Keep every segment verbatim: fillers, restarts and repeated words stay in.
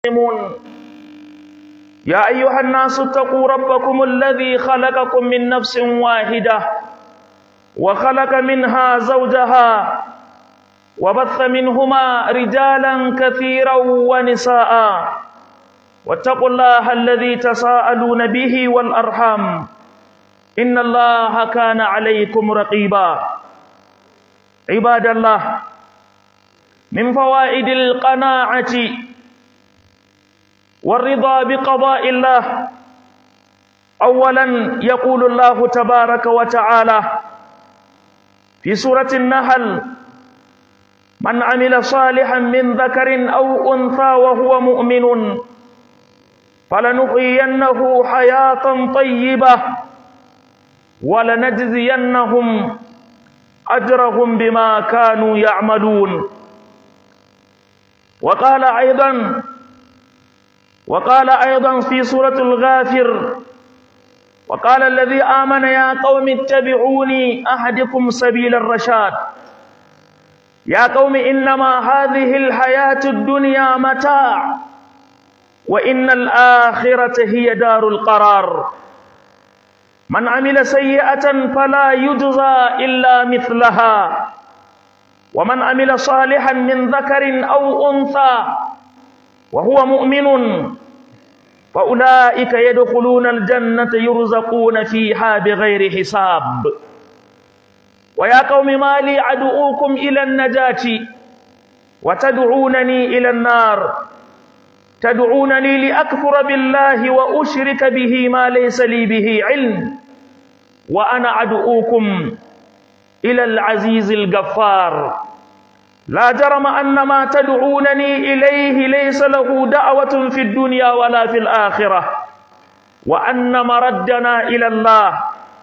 يا أيها الناس اتقوا ربكم الذي خلقكم من نفس واحدة وخلق منها زوجها وبث منهما رجالا كثيرا ونساء واتقوا الله الذي تساءلون به والأرحام إن الله كان عليكم رقيبا. عباد الله، من فوائد القناعة والرضا بقضاء الله، أولا يقول الله تبارك وتعالى في سورة النحل: من عمل صالحا من ذكر أو أنثى وهو مؤمن فلنحيينه حياة طيبة ولنجزينهم أجرهم بما كانوا يعملون. وقال أيضا وقال أيضا في سورة الغافر: وقال الذي آمن يا قوم اتبعوني أهدكم سبيل الرشاد. يا قوم إنما هذه الحياة الدنيا متاع وإن الآخرة هي دار القرار. من عمل سيئة فلا يجزى إلا مثلها ومن عمل صالحا من ذكر أو أنثى وهو مؤمن فأولئك يدخلون الجنة يرزقون فيها بغير حساب. ويا قوم ما لي أدعوكم إلى النجاة وتدعونني إلى النار تدعونني لأكفر بالله وأشرك به ما ليس لي به علم وأنا أدعوكم إلى العزيز الغفار. لا جرم أن ما تدعونني إليه ليس له دعوة في الدنيا ولا في الآخرة، وأن مردنا إلى الله،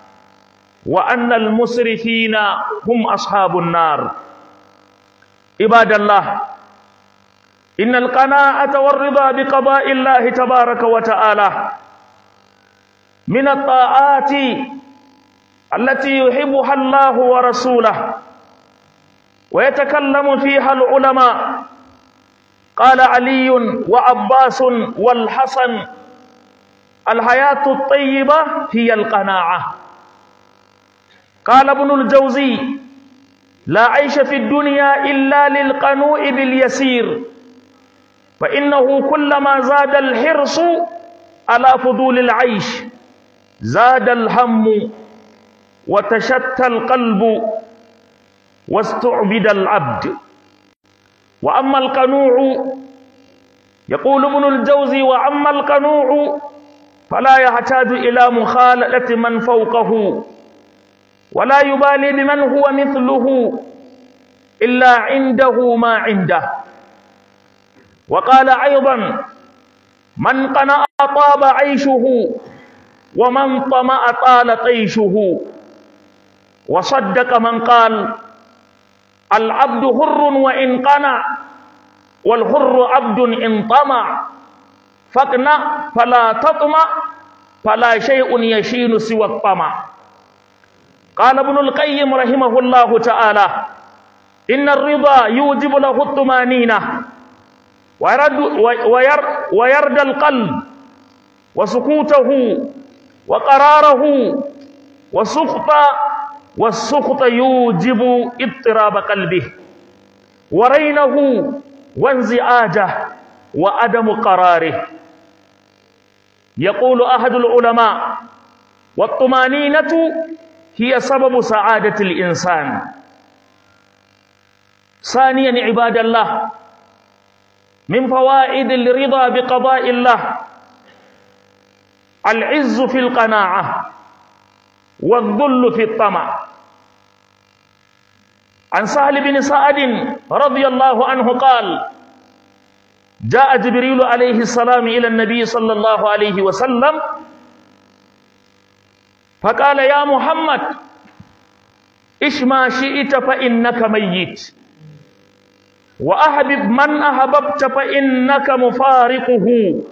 وأن المسرفين هم أصحاب النار. عباد الله، إن القناعة والرضا بقضاء الله تبارك وتعالى من الطاعات التي يحبها الله ورسوله ويتكلم فيها العلماء. قال علي وعباس والحسن: الحياة الطيبة هي القناعة. قال ابن الجوزي: لا عيش في الدنيا إلا للقنوع باليسير، فإنه كلما زاد الحرص على فضول العيش زاد الهم وتشتى القلب واستعبد العبد. وأما القنوع، يقول ابن الجوزي: وأما القنوع فلا يحتاج إلى مخالطة من فوقه ولا يبالي بمن هو مثله إلا عنده ما عنده. وقال أيضا: من قنع طاب عيشه ومن طمع طال طيشه. وصدق من قال: العبد حر وإن قنع والحر عبد إن طمع، فاقنع فلا تطمع فلا شيء يشين سوى الطمع. قال ابن القيم رحمه الله تعالى: إن الرضا يوجب له الطمأنينة ويرد, وير ويرد القلب وسكوته وقراره، وسخط والسخط يوجب اضطراب قلبه ورينه وانزعاجه وعدم قراره. يقول أحد العلماء: والطمأنينة هي سبب سعادة الإنسان. ثانيا عباد الله، من فوائد الرضا بقضاء الله العز في القناعة والذل في الطمع. عن سهل بن سعد رضي الله عنه قال: جاء جبريل عليه السلام إلى النبي صلى الله عليه وسلم فقال: يا محمد، إش ما شئت فإنك ميت، وأحبب من أحببت فإنك مفارقه،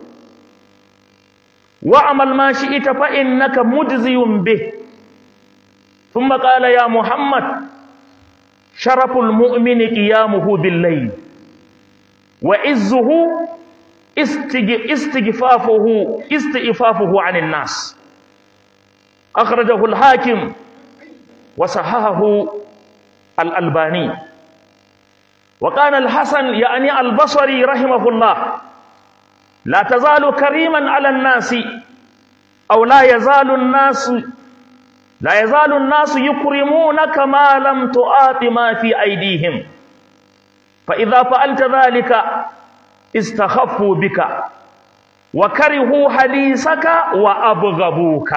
واعمل ما شئت فإنك مجزي به. ثم قال: يا محمد، شرف المؤمن قيامه بالليل، وعزه استغفافه استغفافه عن الناس. أخرجه الحاكم وصححه الألباني. وكان الحسن يعني البصري رحمه الله: لا تزال كريما على الناس، أو لا يزال الناس لا يزال الناس يكرمونك ما لم تؤات ما في أيديهم، فإذا فعلت ذلك استخفوا بك وكرهوا حديثك وأبغضوك.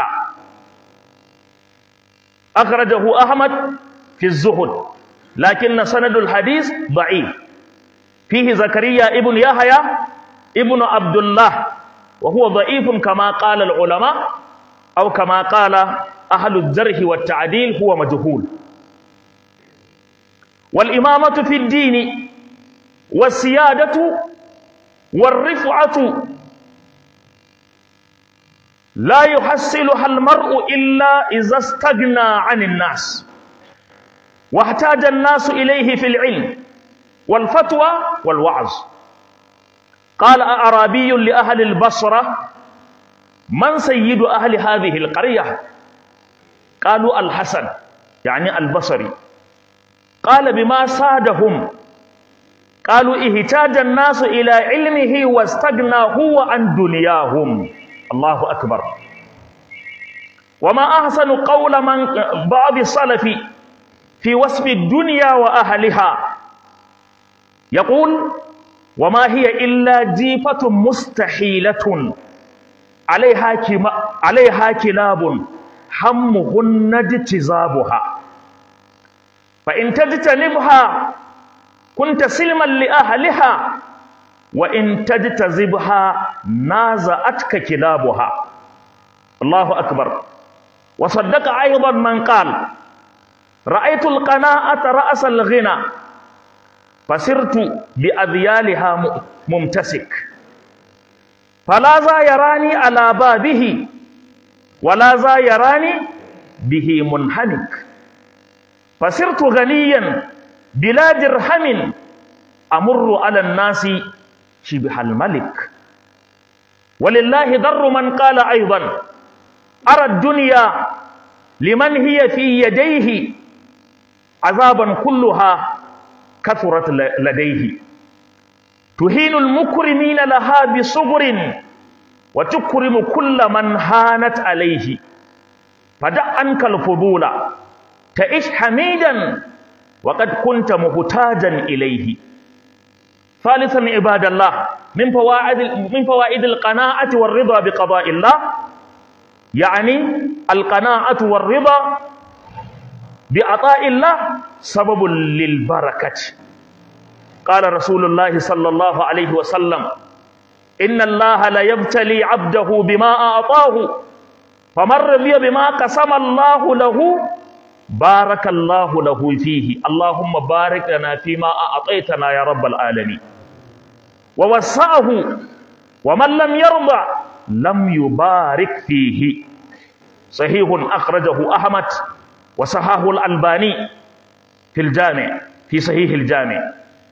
أخرجه أحمد في الزهد، لكن سند الحديث ضعيف، فيه زكريا ابن يحيى ابن عبد الله، وهو ضعيف كما قال العلماء، أو كما قال أهل الجرح والتعديل هو مجهول. والإمامة في الدين والسيادة والرفعة لا يحصلها المرء إلا إذا استغنى عن الناس واحتاج الناس إليه في العلم والفتوى والوعظ. قال أعرابي لأهل البصرة: من سيد أهل هذه القرية؟ قالوا: الحسن يعني البصري. قال: بما سادهم؟ قالوا: احتاج الناس إلى علمه واستغنى هو عن دنياهم. الله أكبر. وما أحسن قول من بعض السلف في وصف الدنيا وأهلها، يقول: وما هي إلا جيفة مستحيلة عليها عليها كلاب همهن اجتذابها، فإن تجتنبها كنت سلما لأهلها، وإن تجتذبها نازعتك كلابها. الله أكبر. وصدق أيضا من قال: رأيت القناعة رأس الغنى فسرت بأذيالها ممتسك، فلا ذا يراني على بابه ولا ذا يراني به منحنك، فسرت غنيا بلا درهم أمر على الناس شبه الملك. ولله در من قال أيضا: أرى الدنيا لمن هي في يديه عذابا كلها كثرت لديه، تهين المكرمين لها بصغر وتكرم كل من هانت عليه، فدع عنك الفضول تعيش حميدا وقد كنت محتاجا إليه. ثالثا عباد الله، من فوائد من فوائد القناعة والرضا بقضاء الله، يعني القناعة والرضا بعطاء الله سبب للبركة. قال رسول الله صلى الله عليه وسلم: إن الله لا يبتلي عبده بما أعطاه، فمن رضي بما قسم الله له بارك الله له فيه. اللهم بارك لنا فيما أعطيتنا يا رب العالمين. ووسعه، ومن لم يرضى لم يبارك فيه. صحيح أخرجه أحمد وصححه الألباني في الجامع، في صحيح الجامع.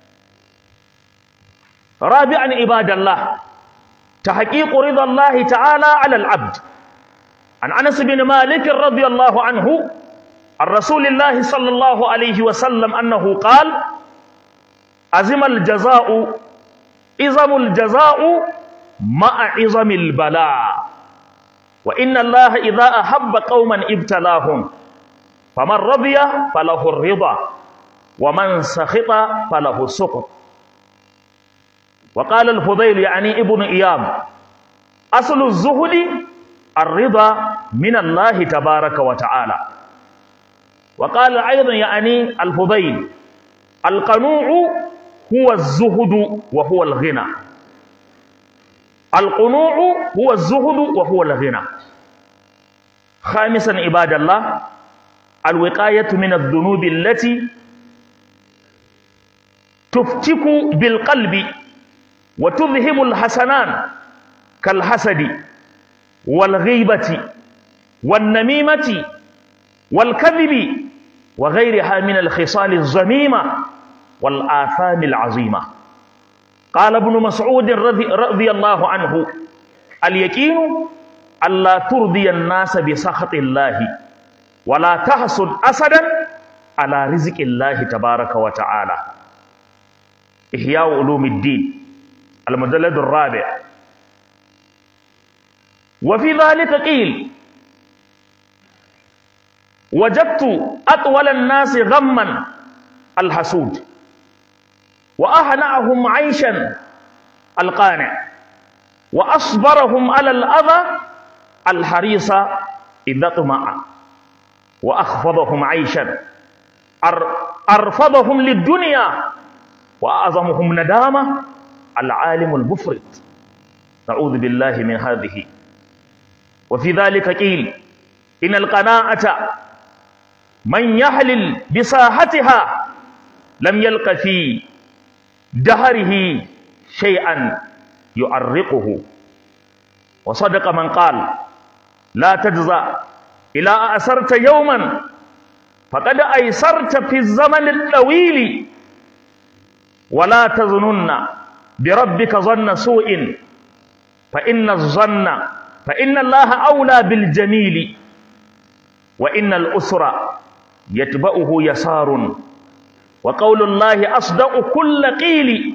رابعا عباد الله، تحقيق رضا الله تعالى على العبد. عن أنس بن مالك رضي الله عنه عن رسول الله صلى الله عليه وسلم أنه قال: عظم الجزاء عظم الجزاء مع عظم البلاء، وإن الله إذا أحب قوما ابتلاهم، فمن رضي فله الرضا ومن سخط فله السخط. وقال الفضيل يعني ابن إياب: أصل الزهد الرضا من الله تبارك وتعالى. وقال أيضا يعني الفضيل: القنوع هو الزهد وهو الغنى. القنوع هو الزهد وهو الغنى. خامسا عباد الله، الوقاية من الذنوب التي تفتك بالقلب وتذهب الحسنان كالحسد والغيبة والنميمة والكذب وغيرها من الخصال الذميمة والآثام العظيمة. قال ابن مسعود رضي, رضي الله عنه اليقين ألا ترضي الناس بسخط الله ولا تحسد أسدا على رزق الله تبارك وتعالى. إحياء علوم الدين المجلد الرابع. وفي ذلك قيل وجدت أطول الناس غما الحسود وأهنأهم عيشا القانع وأصبرهم على الأذى الحريص إذا طمع وأخفضهم عيشا أرفضهم للدنيا وأعظمهم ندامة العالم المفرط. نعوذ بالله من هذه. وفي ذلك قيل إن القناعة من يحلل بساحتها لم يلق في دهره شيئا يعرقه. وصدق من قال لا تجزى إلى أسرت يوما فقد أيسرت في الزمن الطويل ولا تظنن بربك ظن سوء فإن الظن فإن الله أولى بالجميل وإن الأسر يتبعه يسار وقول الله أصدق كل قيل.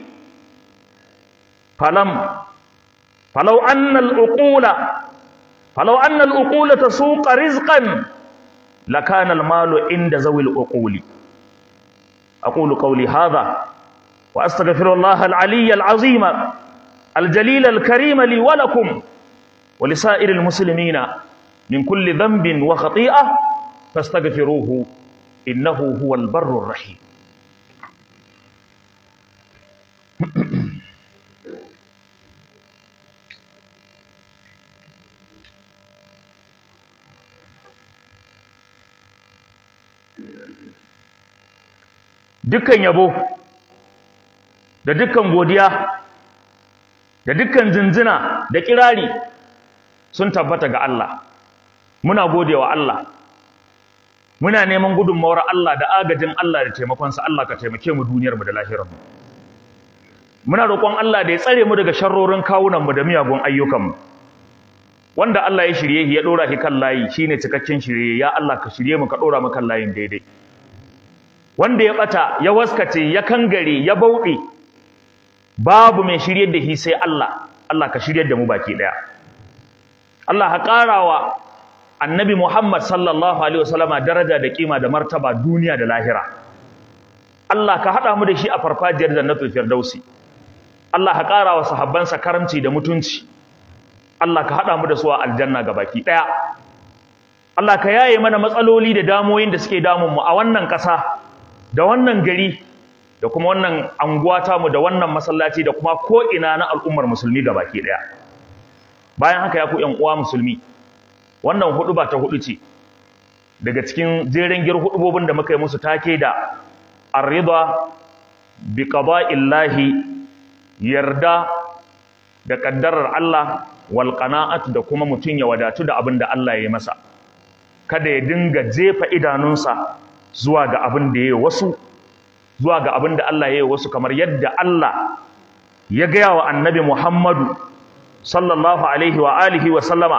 فلم فلو أن العقول فلو أن العقول تسوق رزقا لكان المال عند ذوي العقول. أقول قولي هذا وأستغفر الله العلي العظيم الجليل الكريم لي ولكم ولسائر المسلمين من كل ذنب وخطيئة فاستغفروه إنه هو البر الرحيم. dukkan yabo da dukkan godiya da dukkan zinzina da kirari sun tabbata ga Allah. Muna godewa Allah, muna neman gudunmawar Allah da agajin Allah da taimakonsa. Allah ka taimake mu duniyarmu da lahirarmu. Muna roƙon Allah da ya tsare mu daga sharrorin kawunanmu da miyagun ayyukanmu. Wanda Allah ya shirye shi ya ɗora shi kan layi shine cikakken shirye. Ya Allah ka shirye mu ka ɗora mu kan layin daidai. Wanda ya ɓata ya waskace ya kangare ya bauɗe babu mai shiryar da shi sai Allah. Allah ka shiryar da mu baki ɗaya. Allah ka ƙarawa Annabi Muhammad sallallahu alaihi wasallama daraja da kima da martaba duniya da lahira. Allah ka haɗa mu da shi a farfajiyar Jannatul Firdausi. Allah ka ƙara wa sahabbansa karamci da mutunci. Allah ka haɗa mu da su a aljanna gabaki ɗaya. Allah ka yaye mana matsaloli da damoyin da suke damun mu a wannan ƙasa da wannan gari da kuma wannan anguwa tamu da wannan masallaci da kuma ko ina na al'ummar musulmi gabaki ɗaya. Bayan haka ya ku ƴan uwa musulmi, wannan huɗuba ta huɗu ce daga cikin jeren gir huɗubobin da muka yi musu take da ar-ridha bi qada'illahi, yarda da kaddarar Allah, wal qana'at da kuma mutun ya wadatu da abin da Allah ya yi masa. Kada ya dinga jefa idanunsa zuwa ga abin da ya yi wasu, zuwa ga abin da Allah ya yi wasu, kamar yadda Allah ya gaya wa Annabi Muhammadu sallallahu alaihi wa alihi wa sallama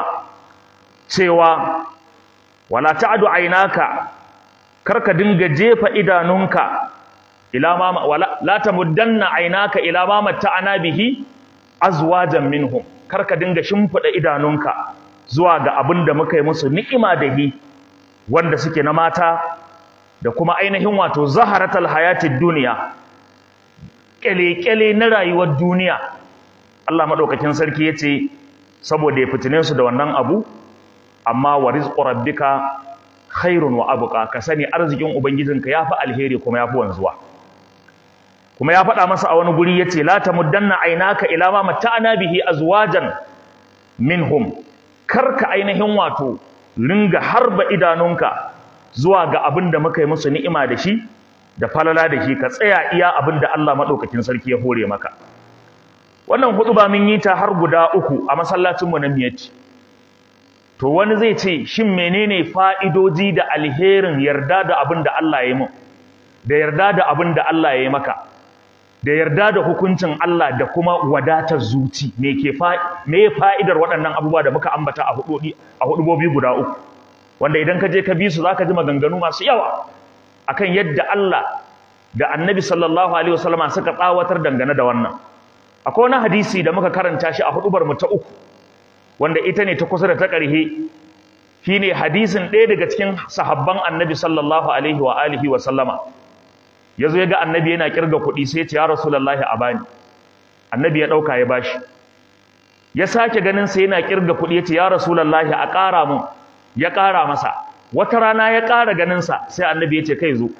cewa wala ta'du aynaka, karka dinga jefa idanunka ila ma wala la tamuddanna aynaka ila ma matta'ana bihi azwajan minhum, karka dinga shimfida idanunka zuwa ga abin da muka yi musu ni'ima da hi wanda suke na mata da kuma ainihin wato zaharatul hayatid dunya, kele-kele na rayuwar duniya. Allah madaukakin sarki yace saboda ya fitine su da wannan abu, amma wa rizqu rabbika khairun wa abqa, ka sani arzikin ubangijinka yafi alheri kuma yafi wanzuwa. Kuma ya faɗa masa a wani guri yace la tamuddanna aynaka ila ma matta'ana bihi azwajan minhum, karka ainihin wato ringa harba idanunka zuwa ga abin da muka yi musu ni'ima da shi da falala da shi, ka tsaya iya abin da Allah madaukakin sarki ya hore maka. Wannan hutuba mun yi ta har guda uku a masallacin mu na Miyati. To wani zai ce shin menene fa'idoji da alherin yarda da abin da Allah ya yi mu, da yarda da abin da Allah ya yi maka, da yarda da hukuncin Allah da kuma wadatar zuci me ke me fa'idar waɗannan abubuwa da muka ambata a hudodi a hudubobi guda uku wanda idan ka je ka bi su zaka ji maganganu masu yawa akan yadda Allah da Annabi sallallahu alaihi wasallam suka tsawatar dangane da wannan akwai wani hadisi da muka karanta shi a hudubar mu ta uku wanda ita ne ta kusa da ta ƙarhe shine hadisin ɗaya daga cikin sahabban Annabi sallallahu alaihi wa alihi wa sallama yazo ya ga Annabi yana kirga kuɗi sai ya ce ya rasulullahi a bani Annabi ya dauka ya bashi ya sake ganin sai yana kirga kuɗi ya ce ya rasulullahi a ƙara mun ya ƙara masa wata rana ya ƙara ganin sa sai Annabi ya ce kai zo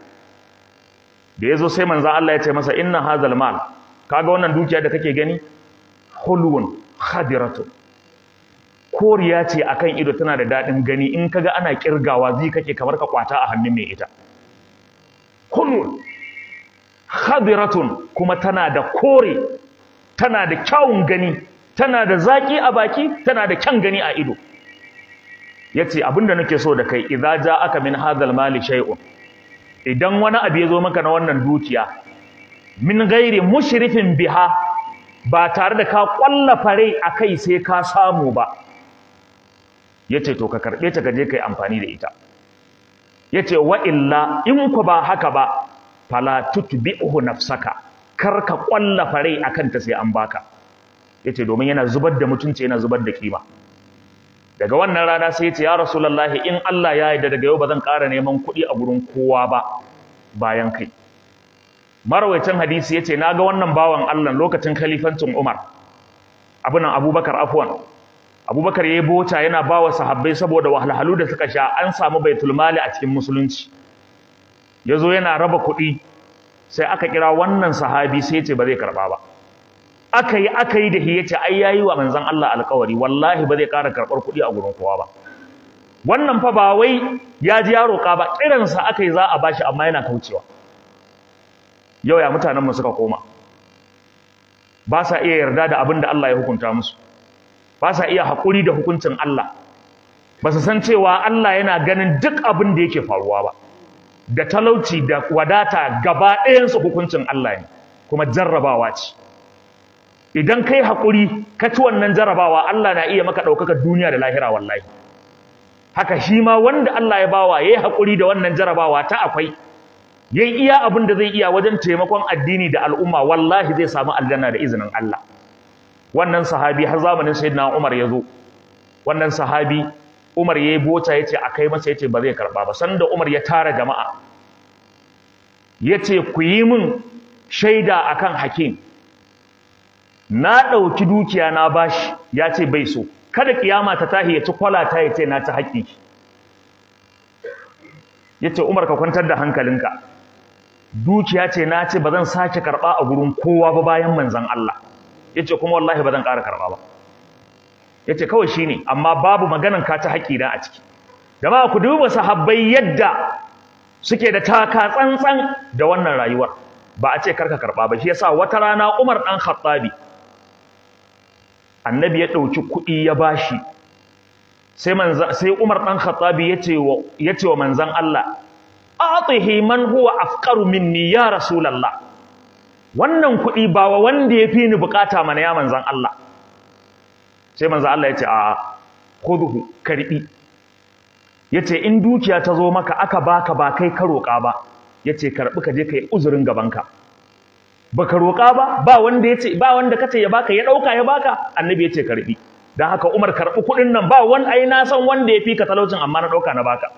da yazo sai manzo Allah ya ce masa inna hazal mal kaga wannan dukiya da kake gani hulwun khadiratu koriya ce akan ido tana da dadin gani in kaga ana kirgawa zai kake kamar ka kwata a hannun mai ita hulwun khadiratun kuma tana da kore tana da kyawun gani tana da zaki a baki tana da kyan gani a ido yace abinda nake so da kai idza ja'aka min hadhal mali shay'un idan wani abu ya zo maka na wannan dukiya min gairi mushrifin biha ba tare da ka kwallafa rai akai sai ka samu ba yace to ka karbe ta gaje kai amfani da ita yace wa illa in ku ba haka ba fala tutbi'uhu nafsaka kar ka kwallafa rai akan ta sai an baka yace domin yana zubar da mutunci yana zubar da kima daga wannan rana sai yace ya rasulullahi in Allah ya yarda daga yau bazan ƙara neman kuɗi a gurin kowa ba bayan kai marawaitin hadisi yace naga wannan bawan Allah lokacin khalifancin Umar abunan Abubakar afwan Abubakar yayi bota yana bawa sahabbai saboda wahalhalu da suka sha an samu baitul mali a cikin musulunci yazo yana raba kuɗi sai aka kira wannan sahabi sai yace ba zai karba ba aka yi aka yi da shi yace ai yayi wa manzon Allah alƙawari wallahi ba zai ƙara karɓar kuɗi a gurin kowa ba wannan fa ba wai ya ji ya roƙa ba kiransa aka yi za a bashi amma yana kaucewa yau ya mutanen mu suka koma ba sa iya yarda da abin da Allah ya hukunta musu ba sa iya haƙuri da hukuncin Allah ba su san cewa Allah yana ganin duk abin da yake faruwa ba da talauci da wadata gaba ɗayansu hukuncin Allah ne kuma jarrabawa ce idan kai haƙuri ka ci wannan jarrabawa Allah na iya maka ɗaukakar duniya da lahira wallahi haka shi ma wanda Allah ya bawa yayi haƙuri da wannan jarrabawa ta akwai yayi iya abin da zai iya wajen taimakon addini da al'umma wallahi zai samu aljanna da izinin Allah wannan sahabi har zamanin sayyidina Umar yazo wannan sahabi Umar yayi bota yace akai masa yace ba zai karba ba sanda Umar ya tara jama'a yace ku yi min shaida akan hakim na dauki dukiya na bashi yace bai so kada kiyama ta tahi ya ci kwalata yace na ta haƙi yace Umar ka kwantar da hankalinka dukiya ce na ce bazan sake karba a gurin kowa ba bayan manzon Allah yace kuma wallahi bazan ƙara karba ba yace kawai shine amma babu maganan ka ta haƙi da a ciki jama'a ku duba sahabbai yadda suke da taka tsantsan da wannan rayuwar ba a ce karka karba ba shi yasa wata rana Umar dan Khattabi annabi ya dauki kuɗi ya bashi sai manzan sai Umar dan Khattabi yace wa yace wa manzan Allah atihi man huwa afqaru minni ya rasulullah wannan kuɗi ba wa wanda yafi ni bukata mana ya manzan Allah sai manzan Allah yace a khudhu karbi yace in dukiya ta zo maka aka baka ba kai ka roƙa ba yace karbi ka je kai uzurin gabanka baka roƙa ba ba wanda yace ba wanda kace ya baka ya dauka ya baka annabi yace karbi dan haka Umar karbi kudin nan ba wani ai na san wanda yafi ka talaucin amma na dauka na baka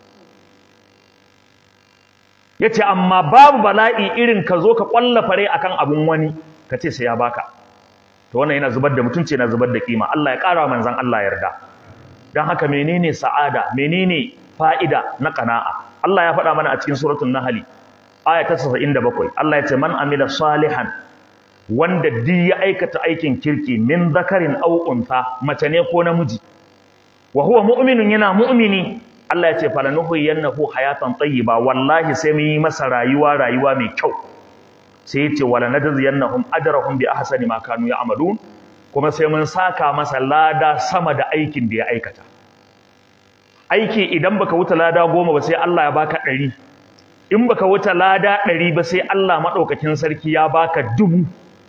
yace amma babu bala'i irin ka zo ka kwallafa rai akan abun wani kace sai ya baka to wannan yana zubar da mutunci yana zubar da kima Allah ya ƙara manzon Allah yarda dan haka menene sa'ada menene fa'ida na qana'a Allah ya faɗa mana a cikin suratul nahl aya ta casa'in da bakwai Allah ya ce man amila salihan wanda duk ya aikata aikin kirki min zakarin aw untha mace ne ko namiji wa huwa mu'minun yana mu'mini Allah ya ce falanuhyiyannahu hayatan tayyiba wallahi sai mun yi masa rayuwa rayuwa mai kyau sai ya ce wala najziyannahum ajrahum bi ahsani ma kanu ya'malun kuma sai mun saka masa lada sama da aikin da ya aikata aiki idan baka wuta lada goma ba sai Allah ya baka ɗari in baka wuta lada ɗari ba sai Allah maɗaukakin sarki ya baka dubu.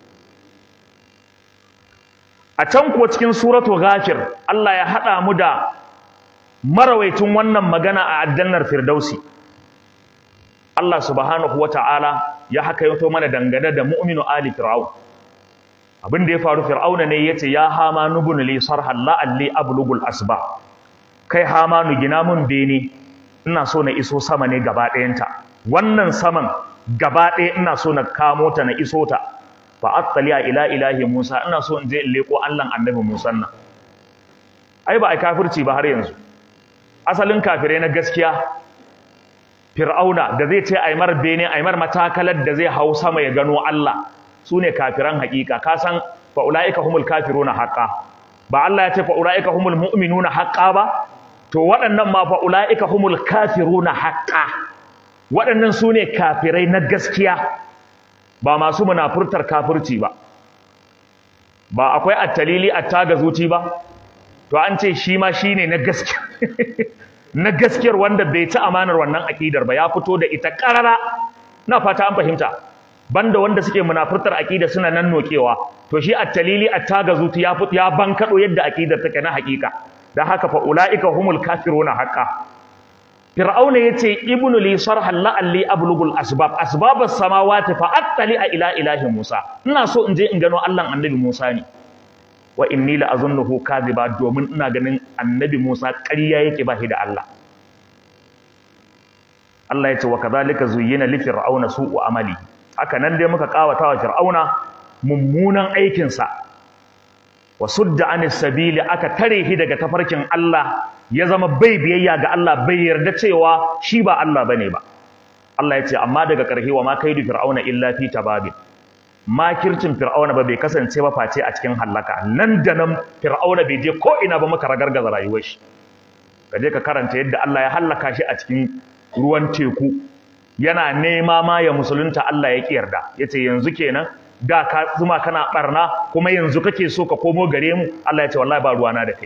A can kuwa cikin suratu Ghafir Allah ya haɗa mu da marawaitin wannan magana a aljannar Firdausi. Allah subhanahu wata'ala ya haka yato mana dangane da mu'minu ali fir'aun. Abin da ya faru, fir'auna ne yace ya Hamanu ibn li sarhan la'alli ablugul asba. Kai Hamanu gina mun bene, ina so na iso sama ne gaba ɗayanta. Wannan saman gaba ɗaya ina so na kamo ta na iso ta. Fa attaliya ila ilahi Musa, ina so in je in leko Allahn annabi Musa nan. Ai ba ai kafirci ba har yanzu. Asalin kafirai na gaskiya Fir'auna da zai ce aimar bene aimar matakalar da zai hau sama ya gano Allah, su ne kafiran haƙiƙa. Ka san fa ulaika humul kafiruna haqqan, ba Allah ya ce fa ulaika humul mu'minuna haqqan ba? To waɗannan ma fa ulaika humul kafiruna haqqan. Waɗannan su ne kafirai na gaskiya, ba masu munafurtar kafirci ba. Ba akwai attalili attaga zuci ba? To an ce shi ma shine na gaskiya. Na gaskiyar wanda bai ci amanar wannan akidar ba, ya fito da ita karara. Na fata an fahimta. Banda wanda suke munafurtar akida suna nan nokewa, to shi at-talili at-tagazuti ya fito ya bankado yadda akidar take na hakika. Dan haka fa ulaika humul kafiruna haqqan. Fir'auna yace ibnu li sarhan la'alli ablugul asbab asbabas samawati fa attali ila ilahi Musa. Ina so in je in gano Allah annabi Musa ne. Wa inni la azunnuhu kadhiba, domin ina ganin annabi Musa ƙarya yake ba shi da Allah. Allah ya ce wa kadhalika zuyyina li fir'auna su'u amali. Haka nan dai muka kawata wa fir'auna mummunan aikin sa. Wa sudda anis sabili, aka tare shi daga tafarkin Allah, ya zama bai biyayya ga Allah, bai yarda cewa shi ba Allah bane ba. Allah ya ce amma daga ƙarshe wa ma kaidu fir'auna illa fi tababin. Makircin fir'auna ba bai kasance ba face a cikin hallaka. Nan da nan fir'auna bai je ko ina ba, muka ragargaza rayuwar shi. Ka je ka karanta yadda Allah ya hallaka shi a cikin ruwan teku, yana nema ma ya musulunta, Allah ya ki yarda. Yace yanzu kenan da ka zuma kana barna kuma yanzu kake so ka komo gare mu? Allah ya ce wallahi ba ruwana da kai.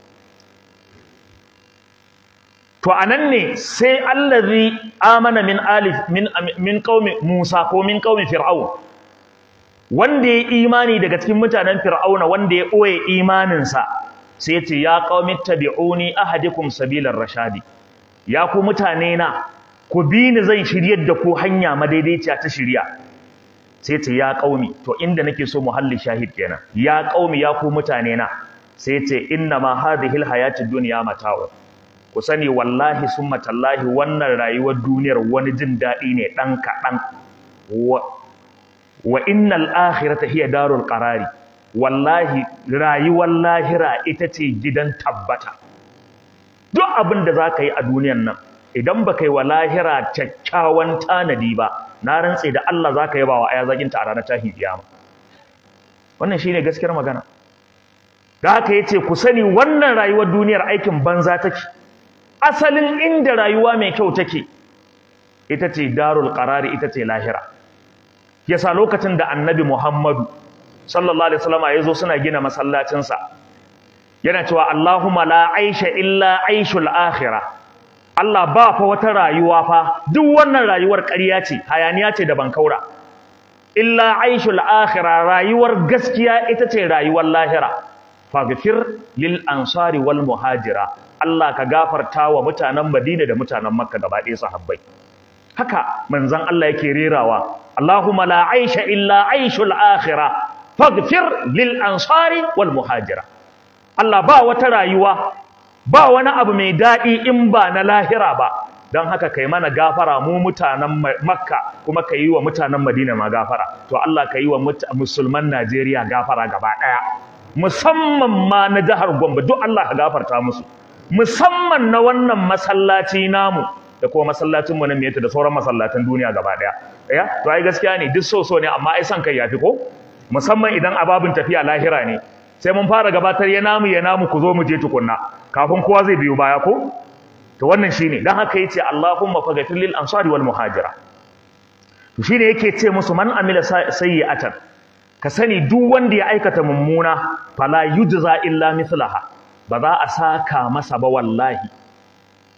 To anan ne sai allazi amana min alif min min qaumi Musa ko min qaumi fir'aun, wanda ya imani daga cikin mutanen fir'auna, wanda ya ɓoye imaninsa, sai ya ce ya qaumi tabi'uni ahadikum sabilar rashadi. Ya ku mutane na, ku bi ni zan shiryar da ku hanya madaidaiciya ta shirya. Sai ce ya qaumi, to inda nake so muhalli shahid kenan. Ya qaumi, ya ku mutane na, sai ce inna ma hadhihi alhayatid dunya mata'u. Ku sani wallahi summa tallahi wannan rayuwar duniyar wani jin daɗi ne ɗan kaɗan. Wa innal akhirata hiya darul qarari, wallahi rayuwar lahira ita ce gidan tabbata. Duk abin da zaka yi a duniyar nan, idan baka yi wa lahira kyakkyawan tanadi ba, na rantse da Allah zaka yi ba wa aya zaginta a ranar tashin kiyama. Wannan shine gaskiyar magana. Da haka yace ku sani wannan rayuwar duniyar aikin banza take. Asalin inda rayuwa mai kyau take, ita ce darul qarari, ita ce lahira. Yasa lokacin da annabi Muhammadu sallallahu alaihi wasallam ya zo suna gina masallacinsa, yana cewa Allahumma la aisha illa aishul akhirah. Allah ba fa wata rayuwa fa, duk wannan rayuwar ƙarya ce, hayaniya ce da bankaura. Illa aishul akhirah, rayuwar gaskiya ita ce rayuwar lahira. Faghfir lil ansari wal muhajira. Allah ka gafarta wa mutanen Madina da mutanen Makka gaba ɗaya sahabbai. Haka manzon Allah yake rerawa, Allahumma la aisha illa aishul akhirah faghfir lil ansari wal muhajira. Allah ba wata rayuwa, ba wani abu mai daɗi in ba na lahira ba. Don haka kai mana gafara mu mutanen Makka, kuma ka yi wa mutanen Madina ma gafara. To Allah ka yi wa musulman Najeriya gafara gaba ɗaya, musamman ma na jihar Gombe, duk Allah ka gafarta musu, musamman na wannan masallaci namu da kuma masallacin mu na Miyata da sauran masallatan duniya gaba daya. Ya to ai gaskiya ne, duk so so ne, amma ai san kai yafi ko, musamman idan ababin tafiya lahira ne, sai mun fara gabatar ya namu ya namu ku zo mu je tukunna kafin kowa zai biyo baya ko. To wannan shine, dan haka yace Allahumma faghfir lil ansari wal muhajira. To shine yake ce musu man amila sayyi'atan, ka sani duk wanda ya aikata mummuna fala yujza illa mithlaha, ba za a saka masa ba wallahi,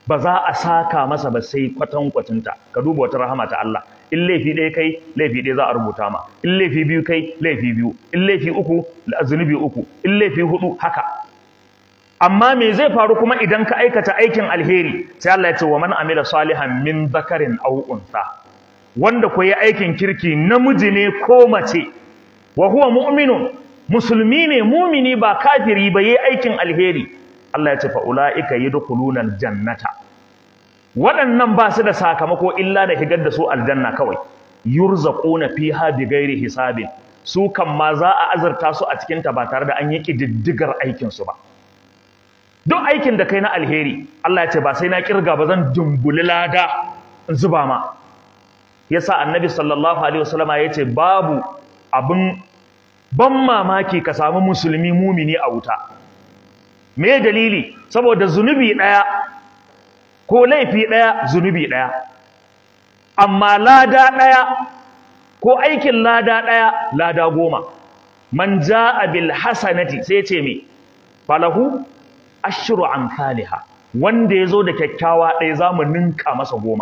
ba za a saka masa ba sai kwatankwacinta. Ka duba wata rahama ta Allah, in laifi ɗaya kai laifi ɗaya za a rubuta ma, in laifi biyu kai laifi biyu, in laifi uku zunubi uku, in laifi hudu haka. Amma me zai faru kuma idan ka aikata aikin alheri? Sai Allah ya ce wa man amila salihan min zakarin aw unsa, wanda ko yi aikin kirki namiji ne ko mace, wa huwa mu'minun, musulmi ne mumini ba kafiri ba, yi aikin alheri, Allah ya ce fa ulaika yadkhuluna aljannata, waɗannan ba su da sakamako illa da higar da su aljanna kawai, yurzaquna fiha bighairi hisabin, su kan ma za a azurta su a cikin ta ba tare da an yi kididdigar aikin su ba. Duk aikin da kai na alheri, Allah ya ce ba sai na kirga ba, zan dumbuli lada in zuba ma. Yasa annabi sallallahu alaihi wasallama ya ce babu abin ban mamaki ka samu musulmi mumini a wuta. Me dalili? Saboda zunubi ɗaya ko laifi ɗaya zunubi ɗaya, amma lada ɗaya ko aikin lada ɗaya lada goma. Man ja'a bil hasanati sai ce me falahu ashru amsalha, wanda yazo da kyakkyawa ɗaya zamu ninka masa goma.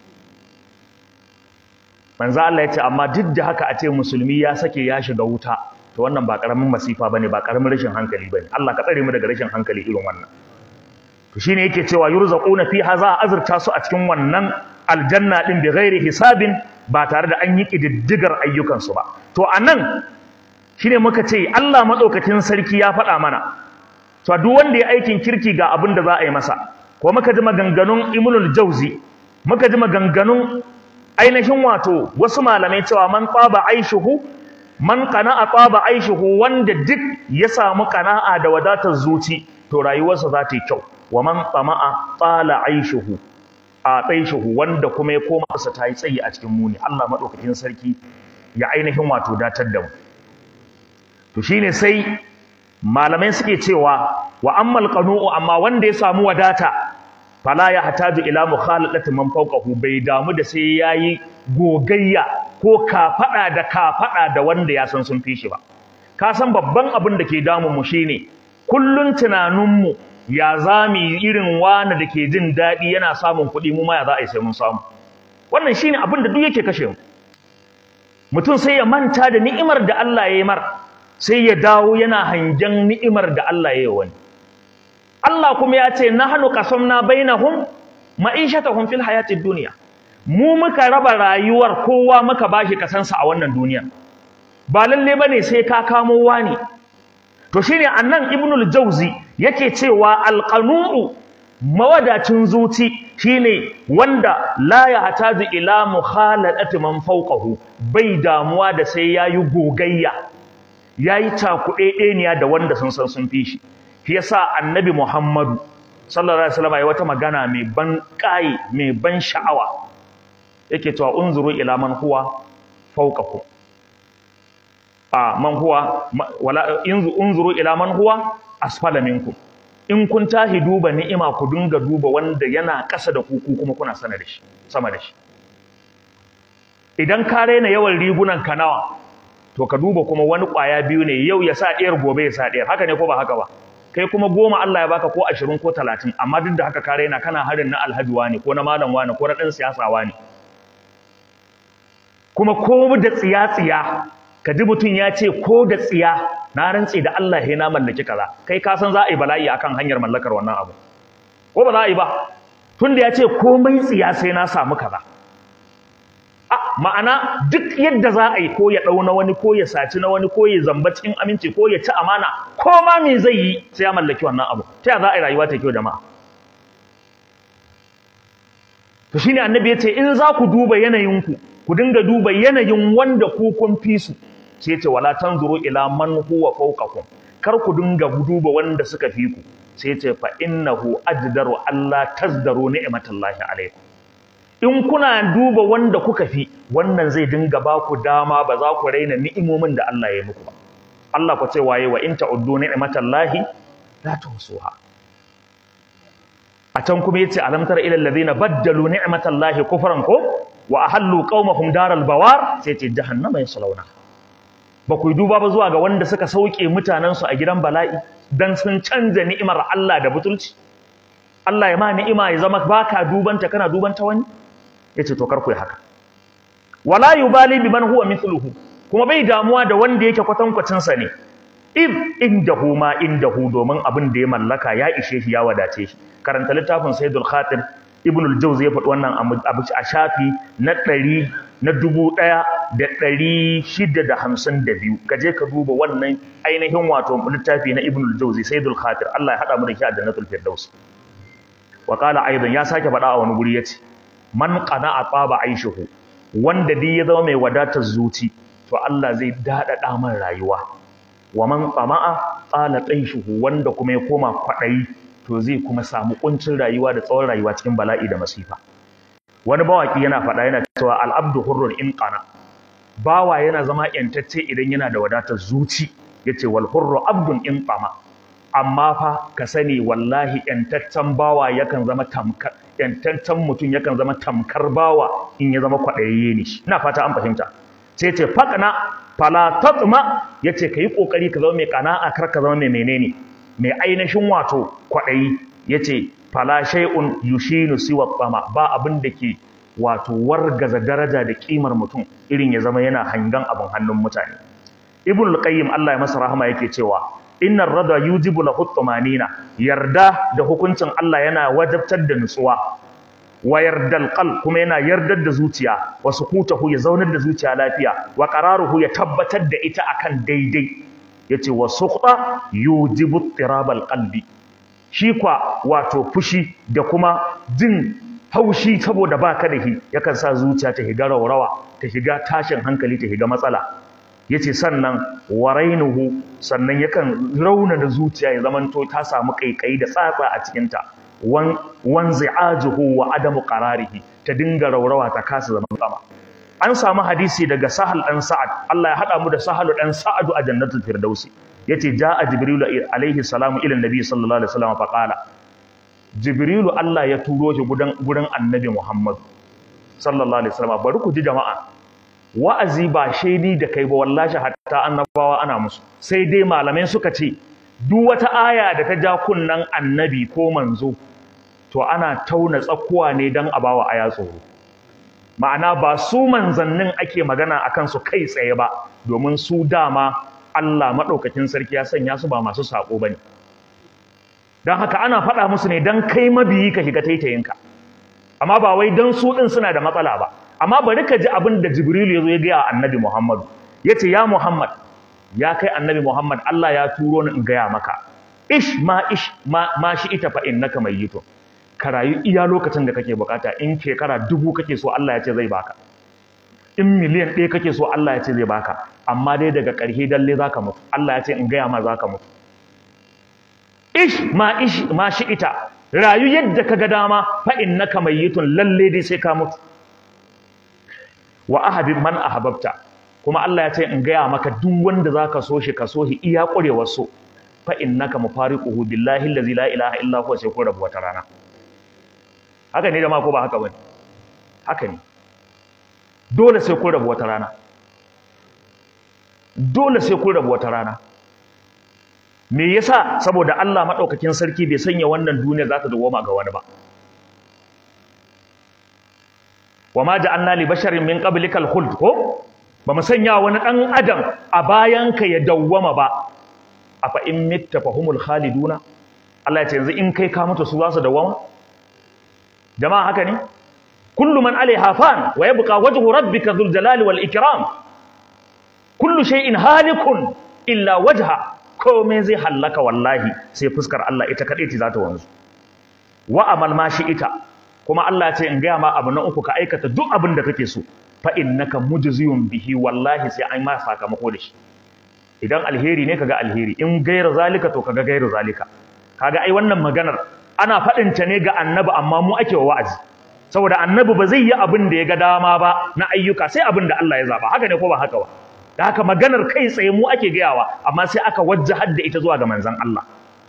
Manzo Allah ya ce amma duk da haka a ce musulmi ya sake ya shiga wuta, to wannan ba karamin masifa bane, ba karamin rashin hankali bane. Allah ka tsare mu daga rashin hankali irin wannan. To shine yake cewa yurzaquna fiha, za a azurta su a cikin wannan aljanna din bi ghairi hisabin, ba tare da an yi kididdigar ayyukan su ba. To anan shine muka ce Allah madaukakin sarki ya faɗa mana to duk wanda ya aikin kirki ga abin da za a yi masa. Ko muka ji maganganun Ibnul Jauzi, muka ji maganganun ainihin wato wasu malamai cewa man tsaba aishuhu, man qana'a tsaba aishuhu, wanda duk ya samu qana'a da wadatar zuci to rayuwarsa za ta yi kyau. Wa man tsama'a tsala aishuhu a tsaishuhu, wanda kuma ya koma masa ta yi tsayi a cikin muni. Allah madaukakin sarki ya ainihin wato datar da mu. To shine sai malamai suke cewa wa ammal qanu'u, amma wanda ya samu wadata, fala ya hataju ila mukhaladati man fawqahu, bai damu da sai yayi gogayya ko kafada da kafada da wanda ya san sun fi shi ba. Ka san babban abin da ke damun mu shine kullun tunanin mu ya zami irin wani da ke jin dadi yana samun kuɗi, mu ma ya za a yi sai mun samu. Wannan shine abin da duk yake kashe mu. Mutum sai ya manta da ni'imar da Allah ya yi mar, sai ya dawo yana hangen ni'imar da Allah ya yi wani. Allah kuma ya ce nahnu qasamna bainahum ma'ishatahum fil hayatid dunya, mu muka raba rayuwar kowa muka bashi kasansa a wannan duniya, ba lalle bane sai ka kamo wani. To shine annan Ibnul Jauzi yake cewa alqanu'u, mawadacin zuci shine wanda la yahtaju ila mukhaladati man fawqahu, bai damuwa da sai yayi gogayya, yayi cakuɗeɗeniya da wanda sun san sun fi shi. Shi yasa annabi Muhammadu sallallahu alaihi wasallam ya wata magana mai ban kai mai ban sha'awa, yake cewa unzuru ila man huwa fawqakum, a man huwa wala unzuru ila man huwa asfala minkum, in kun tahi duba ni'ima ku dinga duba wanda yana ƙasa da ku kuma kuna sana da shi sama da shi. Idan ka raina yawan rigunan ka nawa, to ka duba kuma wani ƙwaya biyu ne, yau ya sa ɗayar gobe ya sa ɗayar, haka ne ko ba haka ba? Kai kuma goma Allah ya baka ko ashirin ko talatin, amma duk da haka ka raina kana harin na alhaji wani ko na malam wani ko na ɗan siyasa wani. Kuma ko da tsiya-tsiya, ka ji mutum ya ce ko da tsiya na rantse da Allah ya na mallaki kaza, kai ka san za a yi bala'i akan hanyar mallakar wannan abu, ko ba za a yi ba? Tunda ya ce komai tsiya sai na samu kaza. Ma'ana duk yadda za a yi, ko ya ɗau na wani, ko ya saci na wani, ko ya zamba cikin aminci, ko ya ci amana, ko ma me zai yi sai ya mallaki wannan abu. Ta ya za a yi rayuwa ta kyau jama'a? To shine annabi ya ce in za ku duba yanayinku, ku dinga duba yanayin wanda ku kun fi su. Sai ya ce wala tanzuru ila man huwa fawqakum, kar ku dinga duba wanda suka fi ku. Sai ya ce fa innahu ajdaru alla tazdaru ni'matallahi alaikum. In kuna duba wanda kuka fi, wannan zai dinga ba ku dama ba za ku raina ni'imomin da Allah ya yi muku ba. Allah ku ce waye wa in ta'uddu ni'matallahi la tuhsuha. A can kuma yace alam tara ila alladhina baddalu ni'matallahi kufran ko wa ahallu qaumahum daral bawar, sai ce jahannama yaslawna. Ba ku duba ba zuwa ga wanda suka sauke mutanensu a gidan bala'i dan sun canza ni'imar Allah da butulci. Allah ya ma ni'ima ya zama baka dubanta kana dubanta wani yace to kar ku yi haka wala yubali biman huwa mithluhu kuma bai damuwa da wanda yake kwatankwacin sa ne id indahu ma indahu domin abin da ya mallaka ya ishe shi ya wadace shi karanta littafin Sayyidul Khatir Ibn al-Jawzi ya faɗi wannan abu a shafi na ɗari na dubu ɗaya da ɗari shida da hamsin da biyu ka je ka duba wannan ainihin wato littafi na Ibn al-Jawzi Sayyidul Khatir Allah ya haɗa mu da shi a Jannatul Firdaus wa qala aidan ya sake faɗa a wani guri yace man qana'a taba aishuhu wanda dai ya zama mai wadatar zuci to Allah zai daɗaɗa man rayuwa wa man qama'a qala taishuhu wanda kuma ya koma kwaɗayi to zai kuma samu kuncin rayuwa da tsawon rayuwa cikin bala'i da masifa wani bawaki yana faɗa yana cewa al-abdu hurrun in qana bawa yana zama yantacce idan yana da wadatar zuci yace wal hurru abdun in qama amma fa ka sani wallahi yantaccen bawa yakan zama tamkar yantaccen mutum yakan zama tamkar bawa in ya zama kwaɗayayye ne shi ina fata an fahimta sai ce faqna fala tatma yace kai kokari ka zama mai qana'a kar ka zama mai menene mai ainihin wato kwaɗayi yace fala shay'un yushinu siwa tsama ba abin da ke wato wargaza daraja da kimar mutum irin ya zama yana hangan abin hannun mutane ibn al-qayyim Allah ya masa rahama yake cewa innar rada yujibu lahu tumanina yarda da hukuncin Allah yana wajabtar da nutsuwa wa yardal qalb kuma yana yardar da zuciya wa sukutahu ya zaunar da zuciya lafiya wa qararuhu ya tabbatar da ita akan daidai yace wa suqta yujibu tirabal qalbi shi kwa wato fushi da kuma jin haushi saboda baka da shi yakan sa zuciya ta higa raurawa ta higa tashin hankali ta higa matsala yace sannan warainuhu sannan yakan rauna da zuciya ya zamanto ta samu kaikayi da tsatsa a cikin ta wan wanzi'ajuhu wa adamu qararihi ta dinga raurawa ta kasa zaman kama an samu hadisi daga Sahal dan Sa'ad Allah ya hada mu da Sahal dan Sa'adu a Jannatul Firdausi yace ja'a Jibril alaihi salamu ila Nabi sallallahu alaihi wasallam fa qala Jibril Allah ya turo shi gudan gurin Annabi Muhammad sallallahu alaihi wasallam bari ku ji jama'a wa'azi ba shaidi da kai ba wallahi hatta annabawa ana musu sai dai malamai suka ce duk wata aya da ta ja kunnan annabi ko manzo to ana tauna tsakuwa ne dan a bawa aya tsoro ma'ana ba su manzannin ake magana akan su kai tsaye ba domin su dama Allah madaukakin sarki ya sanya su ba masu sako bane dan haka ana faɗa musu ne dan kai mabiyi ka shiga taitayinka amma ba wai dan su din suna da matsala ba amma bari ka ji abin da Jibril ya zo ya gaya annabi Muhammad yace ya Muhammad ya kai annabi Muhammad Allah ya turo ni in gaya maka ish ma ish ma, ma shi ita fa innaka mayyitun ka rayu iya lokacin da kake bukata in shekara dubu kake so Allah ya ce zai baka in miliyan ɗaya kake so Allah ya ce zai baka amma dai daga ƙarshe dalle zaka mutu Allah ya ce in gaya ma zaka mutu ish ma ish ma shi ita rayu yadda kaga dama fa innaka mayyitun lalle dai sai ka mutu wa ahabib man ahabbta kuma Allah ya ce in gaya maka duk wanda zaka so shi ka so shi iya ƙurewar so fa innaka mufariquhu billahi allazi la ilaha illa huwa sai ku rabu wata rana haka ne da ma ko ba haka bane haka ne dole sai ku rabu wata rana dole sai ku rabu wata rana me yasa saboda Allah madaukakin sarki bai sanya wannan duniya za ta dawoma ga wani ba wama ja'alna li basharin min qablikal khuld ko bamu sanya wani dan adam a bayan ka ya dawwama ba afa in mitta fahumul khaliduna Allah ya ce yanzu in kai ka mutu su za su dawwama jama'a haka ne kullu man alaiha fan wa yabqa wajhu rabbika dhul jalali wal ikram kullu shay'in halikun illa wajha komai zai hallaka wallahi sai fuskar Allah ita kadai ce za ta wanzu wa amal ma shi ita kuma Allah ya ce in gaya ma abu na uku ka aikata duk abin da kake so fa innaka mujziyun bihi wallahi sai an ma sakamako da shi idan alheri ne kaga alheri in gairu zalika to kaga gairu zalika kaga ai wannan maganar ana fadin ta ne ga annabi amma mu ake wa wa'azi saboda annabi ba zai yi abin da ya ga dama ba na ayyuka sai abin da Allah ya zaba haka ne ko ba haka ba da haka maganar kai tsaye mu ake gayawa amma sai aka wajjahar da ita zuwa ga manzon Allah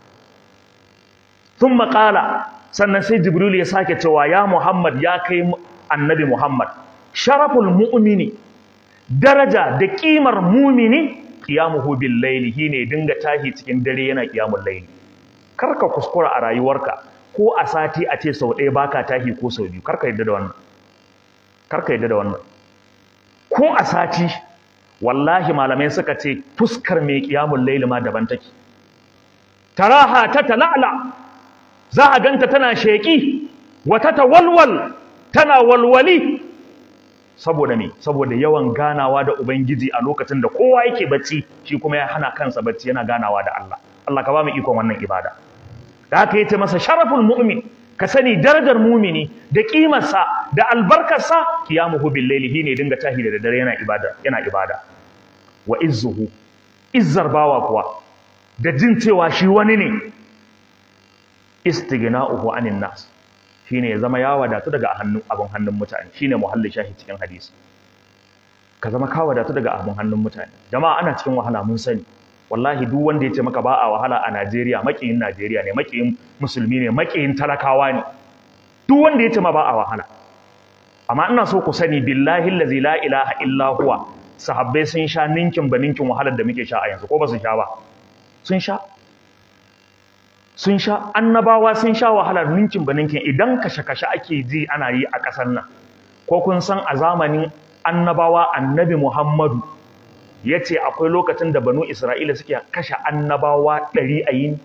thumma qala sannan sai Jibril ya sake cewa ya Muhammad ya kai annabi Muhammad sharaful mu'mini daraja da kimar mu'mini qiyamuhu bil layli shine dinga tahi cikin dare yana qiyamul layli karka kuskura a rayuwarka ko a sati a ce sau ɗaya baka tahi ko sau biyu karka yadda da wannan karka yadda da wannan ko a sati wallahi malamai suka ce fuskar mai qiyamul layl ma daban take taraha ta tala'la za a ganta tana sheki wa tatawalwal tana walwali saboda me saboda yawan ganawa da ubangiji a lokacin da kowa yake bacci shi kuma ya hana kansa bacci yana ganawa da Allah Allah ka ba mu ikon wannan ibada da haka yace masa sharaful mu'min ka sani darajar mu'mini da kimarsa da albarkarsa qiyamuhu bil layli ne dinga tahi da dare yana ibada yana ibada wa izzuhu izzar bawa kuwa da jin cewa shi wani ne istighna'uhu anin nas shine ya zama ya wadatu daga hannun abun hannun mutane shine muhallin shahi cikin hadisi ka zama ka wadatu daga abun hannun mutane jama'a ana cikin wahala mun sani wallahi duk wanda ya ce maka ba a wahala a Najeriya makiyin Najeriya ne makiyin musulmi ne makiyin talakawa ne duk wanda ya ce ma ba a wahala amma ina so ku sani billahi allazi la ilaha illa huwa sahabbai sun sha ninkin ba ninkin wahalar da muke sha a yanzu ko ba su sha ba sun sha sun sha annabawa sun sha wahalar ninkin ba ninkin idan kashe-kashe ake ji ana yi a ƙasar nan ko kun san a zamanin annabawa annabi Muhammadu ya ce akwai lokacin da banu Isra'ila suke kashe annabawa ɗari a yini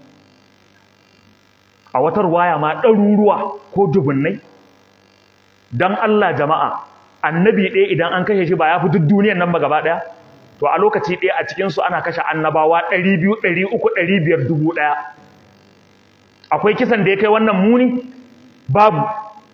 a watar waya ma ɗaruruwa ko dubunnai don Allah jama'a annabi ɗaya idan an kashe shi ba ya fi duk duniyan nan ba gaba ɗaya to a lokaci ɗaya a cikinsu ana kashe annabawa ɗari biyu ɗari uku ɗari biyar dubu ɗaya akwai kisan da ya kai wannan muni babu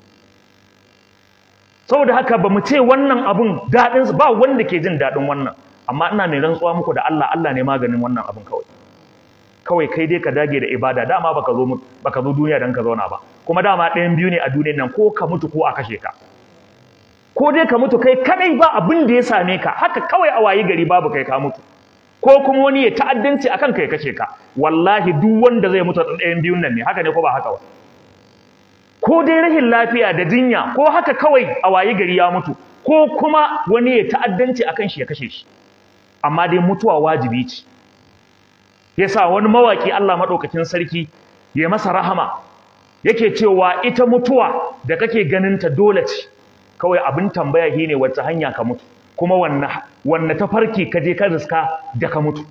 saboda haka ba mu ce wannan abun daɗinsu ba wanda ke jin daɗin wannan amma ina mai rantsuwa muku da Allah Allah ne maganin wannan abun kawai kawai kai dai ka dage da ibada dama baka zo baka zo duniya dan ka zauna ba kuma dama ɗayan biyu ne a duniyar nan ko ka mutu ko a kashe ka ko dai ka mutu kai kadai ba abin da ya same ka haka kawai a wayi gari babu kai ka mutu ko kuma wani ya ta'addanci akan kai kashe ka wallahi duk wanda zai mutu ɗayan biyun nan ne haka ne ko ba haka ba ko dai rahin lafiya da jinya ko haka kawai a wayi gari ya mutu ko kuma wani ya ta'addanci akan shi ya kashe shi amma dai mutuwa wajibi ce yasa wani mawaki Allah madaukakin sarki ya masa rahama yake cewa ita mutuwa da kake ganin ta dole ce kawai abin tambaya shine wacce hanya ka mutu kuma wanne wanne tafarki ka je ka riska da ka mutu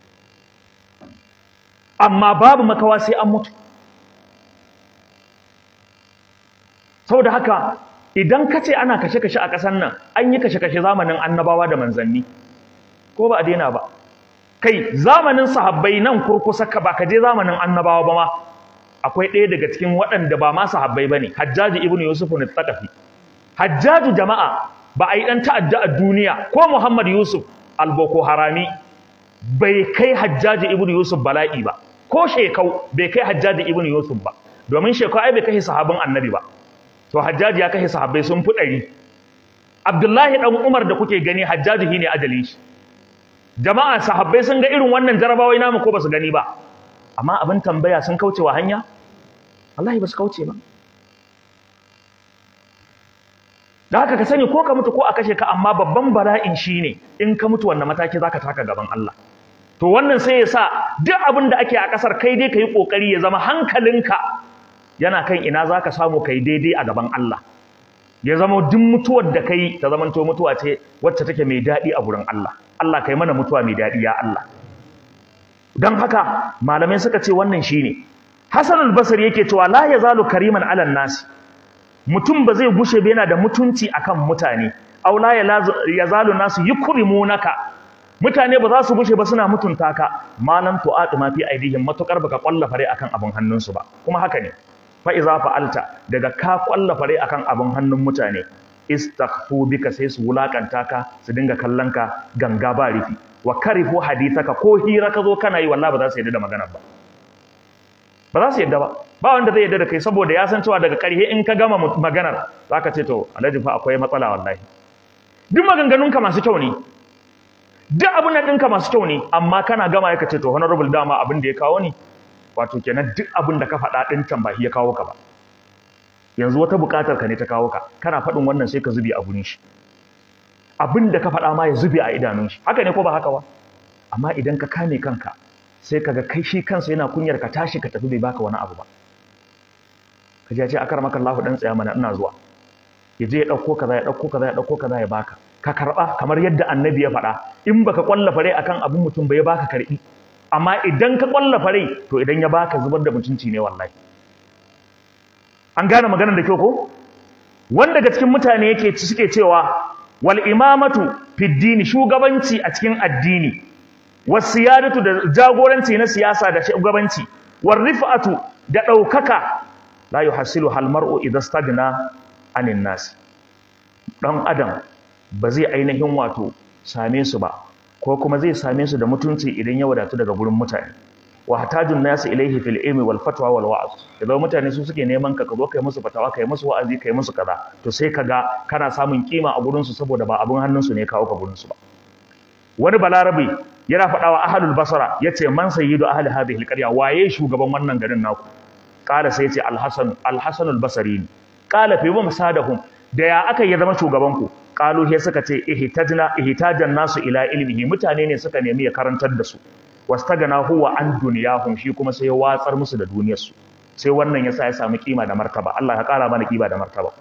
amma babu makawa sai an mutu saboda haka idan ka ce ana kashe-kashe a ƙasar nan an yi kashe-kashe zamanin annabawa da manzanni ko ba a daina ba kai zamanin sahabbai nan kurkusa ka ba ka je zamanin annabawa ba ma akwai ɗaya daga cikin waɗanda ba ma sahabbai ba ne hajjaji ibnu yusuf ne tsakafi hajjaju jama'a ba a yi ɗan ta'adda a duniya ko muhammad yusuf alboko harami bai kai hajjaji ibnu yusuf bala'i ba ko shekau bai kai hajjaji ibnu yusuf ba domin shekau ai bai kai sahabin annabi ba to hajjaji ya kashe sahabbai sun fi ɗari abdullahi ɗan umar da kuke gani hajjaji shi ne ajalin shi jama'a sahabbai sun ga irin wannan jarabawai namu ko ba su gani ba amma abin tambaya sun kauce wa hanya wallahi ba su kauce ba da haka ka sani ko ka mutu ko a kashe ka amma babban bala'in shine in ka mutu wannan mataki zaka taka gaban Allah to wannan sai ya sa duk abin da ake a kasar kai dai kai kokari ya zama hankalinka yana kan ina za ka samu kai daidai a gaban Allah ya zama duk mutuwar da kai ta zamanto mutuwa ce wacce take mai daɗi a gurin Allah Allah kai mana mutuwa mai daɗi ya Allah don haka malamai suka ce wannan shine Hassan al-Basri yake cewa la yazalu kariman ala nas mutum ba zai gushe ba yana da mutunci akan mutane aw la yazalu nasu yukrimunaka mutane ba za su gushe ba suna mutunta ka malam tu'atu ma fi aidihim matukar baka kwallafa rai akan abin hannunsu ba kuma haka ne fa iza fa'alta daga ka kwallafa rai akan abin hannun mutane istaghfu bika sai su wulakanta ka su dinga kallon ka ganga ba rifi wa karifu hadithaka ko hira ka zo kana yi wallahi ba za su yadda da maganar ba ba za su yadda ba ba wanda zai yadda da kai saboda ya san cewa daga ƙarshe in ka gama maganar zaka ce to alhaji fa akwai matsala wallahi duk maganganunka masu kyau ne duk abin nan ɗinka masu kyau ne amma kana gama ya ce to honorable dama abin da ya kawo ni wato kenan duk abin da ka faɗa ɗin can ba shi ya kawo ka ba yanzu wata buƙatar ka ne ta kawo ka kana faɗin wannan sai ka zube a gurin shi abin da ka faɗa ma ya zube a idanun shi haka ne ko ba haka ba amma idan ka kame kanka sai ka ga kai shi kansa yana kunyar ka tashi ka tafi bai baka wani abu ba ka je ce akramaka Allah dan tsaya mana ina zuwa ya je ya dauko kaza ya dauko kaza ya dauko kaza ya baka ka karba kamar yadda annabi ya faɗa in baka kwallafa rai akan abun mutum ba ya baka karbi amma idan ka kwallafa rai to idan ya baka zubar da mutunci ne wallahi an gane maganar da kyau ko wanda daga cikin mutane yake suke cewa wal imamatu fid dini shugabanci a cikin addini was siyadatu da jagoranci na siyasa da shugabanci war rif'atu da daukaka la yuhasilu hal mar'u idha stagna anin nas dan adam ba zai ainihin wato same su ba ko kuma zai same su da mutunci idan ya wadatu daga gurin mutane wa hatajun nasu ilaihi fil ilmi wal fatwa wal wa'z idan mutane su suke neman ka ka zo kai musu fatawa kai musu wa'azi kai musu kaza to sai kaga kana samun kima a gurin su saboda ba abun hannun su ne kawo ka gurin su ba wani balarabi yana faɗawa ahlul basra yace man sayyidu ahli hadhihi alqarya waye shugaban wannan garin naku kala sai yace al-hasan al-hasan al-basri kala fi wa masadahum da ya aka yi zama shugaban ku kalu he suka ce ihtajna ihtajan nasu ila ilmihi mutane ne suka nemi ya karantar da su wastagana huwa an duniyahum shi kuma sai ya watsar musu da duniyar su sai wannan yasa ya samu kima da martaba Allah ya kara mana kima da martaba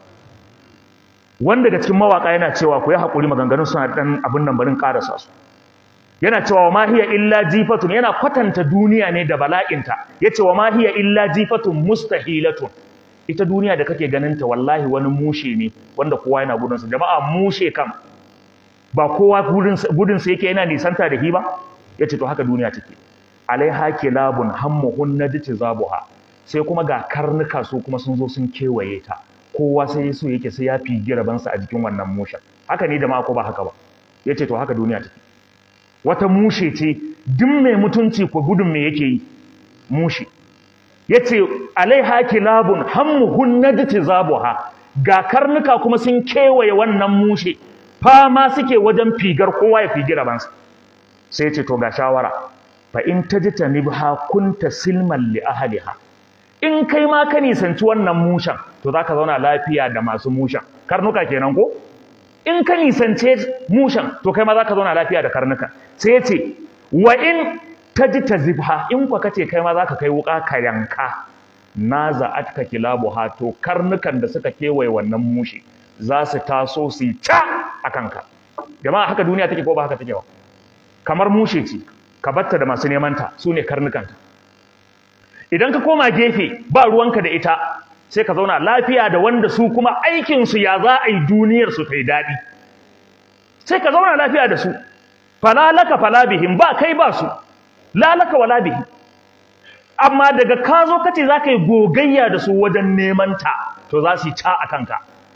wanda daga cikin mawaka yana cewa ku yi hakuri maganganun suna dan abin nan barin karasa su yana cewa ma hiya illa jifatun yana kwatanta duniya ne da bala'inta yace wa ma hiya illa jifatun mustahilatun ita duniya da kake ganin ta wallahi wani mushe ne wanda kowa yana gudun sa jama'a mushe kam ba kowa gudun gudun sa yake yana nisanta da hi ba yace to haka duniya take alaiha kilabun hammuhun nadti zabuha sai kuma ga karnuka su kuma sun zo sun kewaye ta kowa sai so yake sai ya figi rabansa a jikin wannan mushen haka ne jama'a ko ba haka ba yace to haka duniya take wata mushe ce duk mai mutunci ko gudun me yake yi mushe yace alaiha kilabun hammuhun nadti zabuha ga karnuka kuma sun kewaye wannan mushe fama suke wajen figar kowa ya figi rabansa sai yace to ga shawara fa in tajtanibha kunta silman li ahliha in kai ma ka nisanci wannan mushen to zaka zauna lafiya da masu mushen karnuka kenan ko in ka nisance mushen to kai ma zaka zauna lafiya da karnuka sai yace wa in tajtazibha in kwa kace kai ma zaka kai wuka ka yanka naza'atka kilabuha to karnukan da suka kewaye wannan mushe za su taso su ta akan ka jama'a haka duniya take ko ba haka take ba kamar mushe ce ka batta da masu neman ta sune karnukanta idan ka koma gefe ba ruwanka da ita sai ka zauna lafiya da wanda su kuma aikinsu ya za a yi duniyarsu ta yi daɗi sai ka zauna lafiya da su falalaka fala bihim ba kai ba su lalaka wala bihim amma daga ka zo kace za ka yi gogayya da su wajen neman ta to za su yi ca a kanka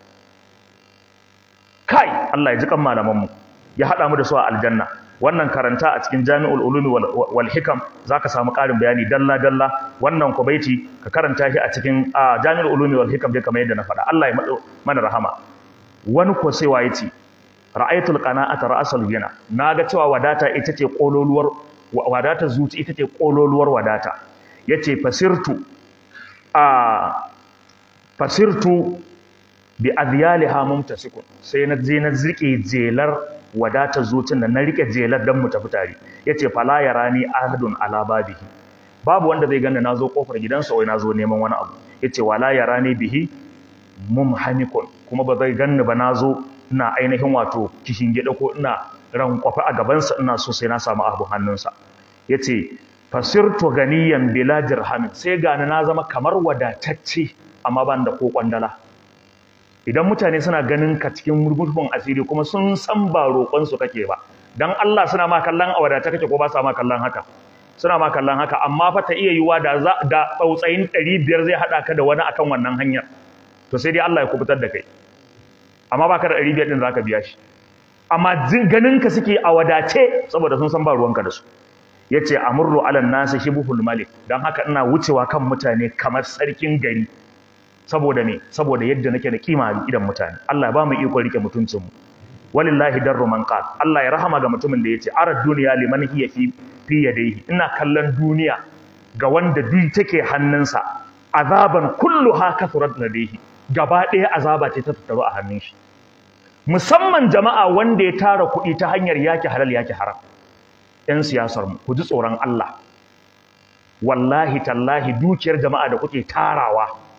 kai Allah ya ji kan malamanmu ya haɗa mu da su a aljanna wannan karanta a cikin Jami'ul Ulumi wal Hikam zaka samu ƙarin bayani dalla dalla wannan kubaiti ka karanta shi a cikin Jami'ul Ulumi wal Hikam dai kamar yadda na faɗa Allah ya mana rahama wani ko sai waye ce ra'aytul qana'ata ra'sul ghina naga cewa wadata ita ce kololuwar wadata zuci ita ce kololuwar wadata yace fasirtu a fasirtu bi adyaliha mumtasikun sai na je na zike jelar wadata zucin da na rike jelar dan mu tafi tare yace fala yarani ahadun ala babihi babu wanda zai ganna nazo kofar gidansa wai nazo neman wani abu yace wala yarani bihi mumhanikun kuma ba zai ganni ba nazo ina ainihin wato kishin gida ko ina ran kwafa a gaban sa ina so sai na samu abu hannunsa yace fasirtu ganiyan bila dirham sai gani na zama kamar wadatacce amma ban da ko kwandala idan mutane suna ganin ka cikin murmurfin asiri kuma sun san ba roƙonsu kake ba dan Allah suna ma kallon a wadata kake ko ba sa ma kallon haka suna ma kallon haka amma fa ta iya yiwa da da tsautsayin ɗari biyar zai hada ka da wani akan wannan hanyar to sai dai Allah ya kubutar da kai amma baka da ɗari biyar din zaka biya shi amma ganin ka suke a wadace saboda sun san ba ruwanka da su yace amurru alan nasi shibhul malik dan haka ina wucewa kan mutane kamar sarkin gari saboda me saboda yadda nake da kima a idan mutane Allah ya ba mu iko rike mutuncin mu walillahi darru man qal Allah ya rahama ga mutumin da yace arad dunya liman hiya fi fi yadayhi ina kallon duniya ga wanda duk take hannunsa azaban kulluha kathurat ladayhi gaba ɗaya azaba ce ta tattaru a hannun shi musamman jama'a wanda ya tara kuɗi ta hanyar yaki halal yaki haram ɗan siyasar mu ku ji tsoron Allah wallahi tallahi dukiyar jama'a da kuke tarawa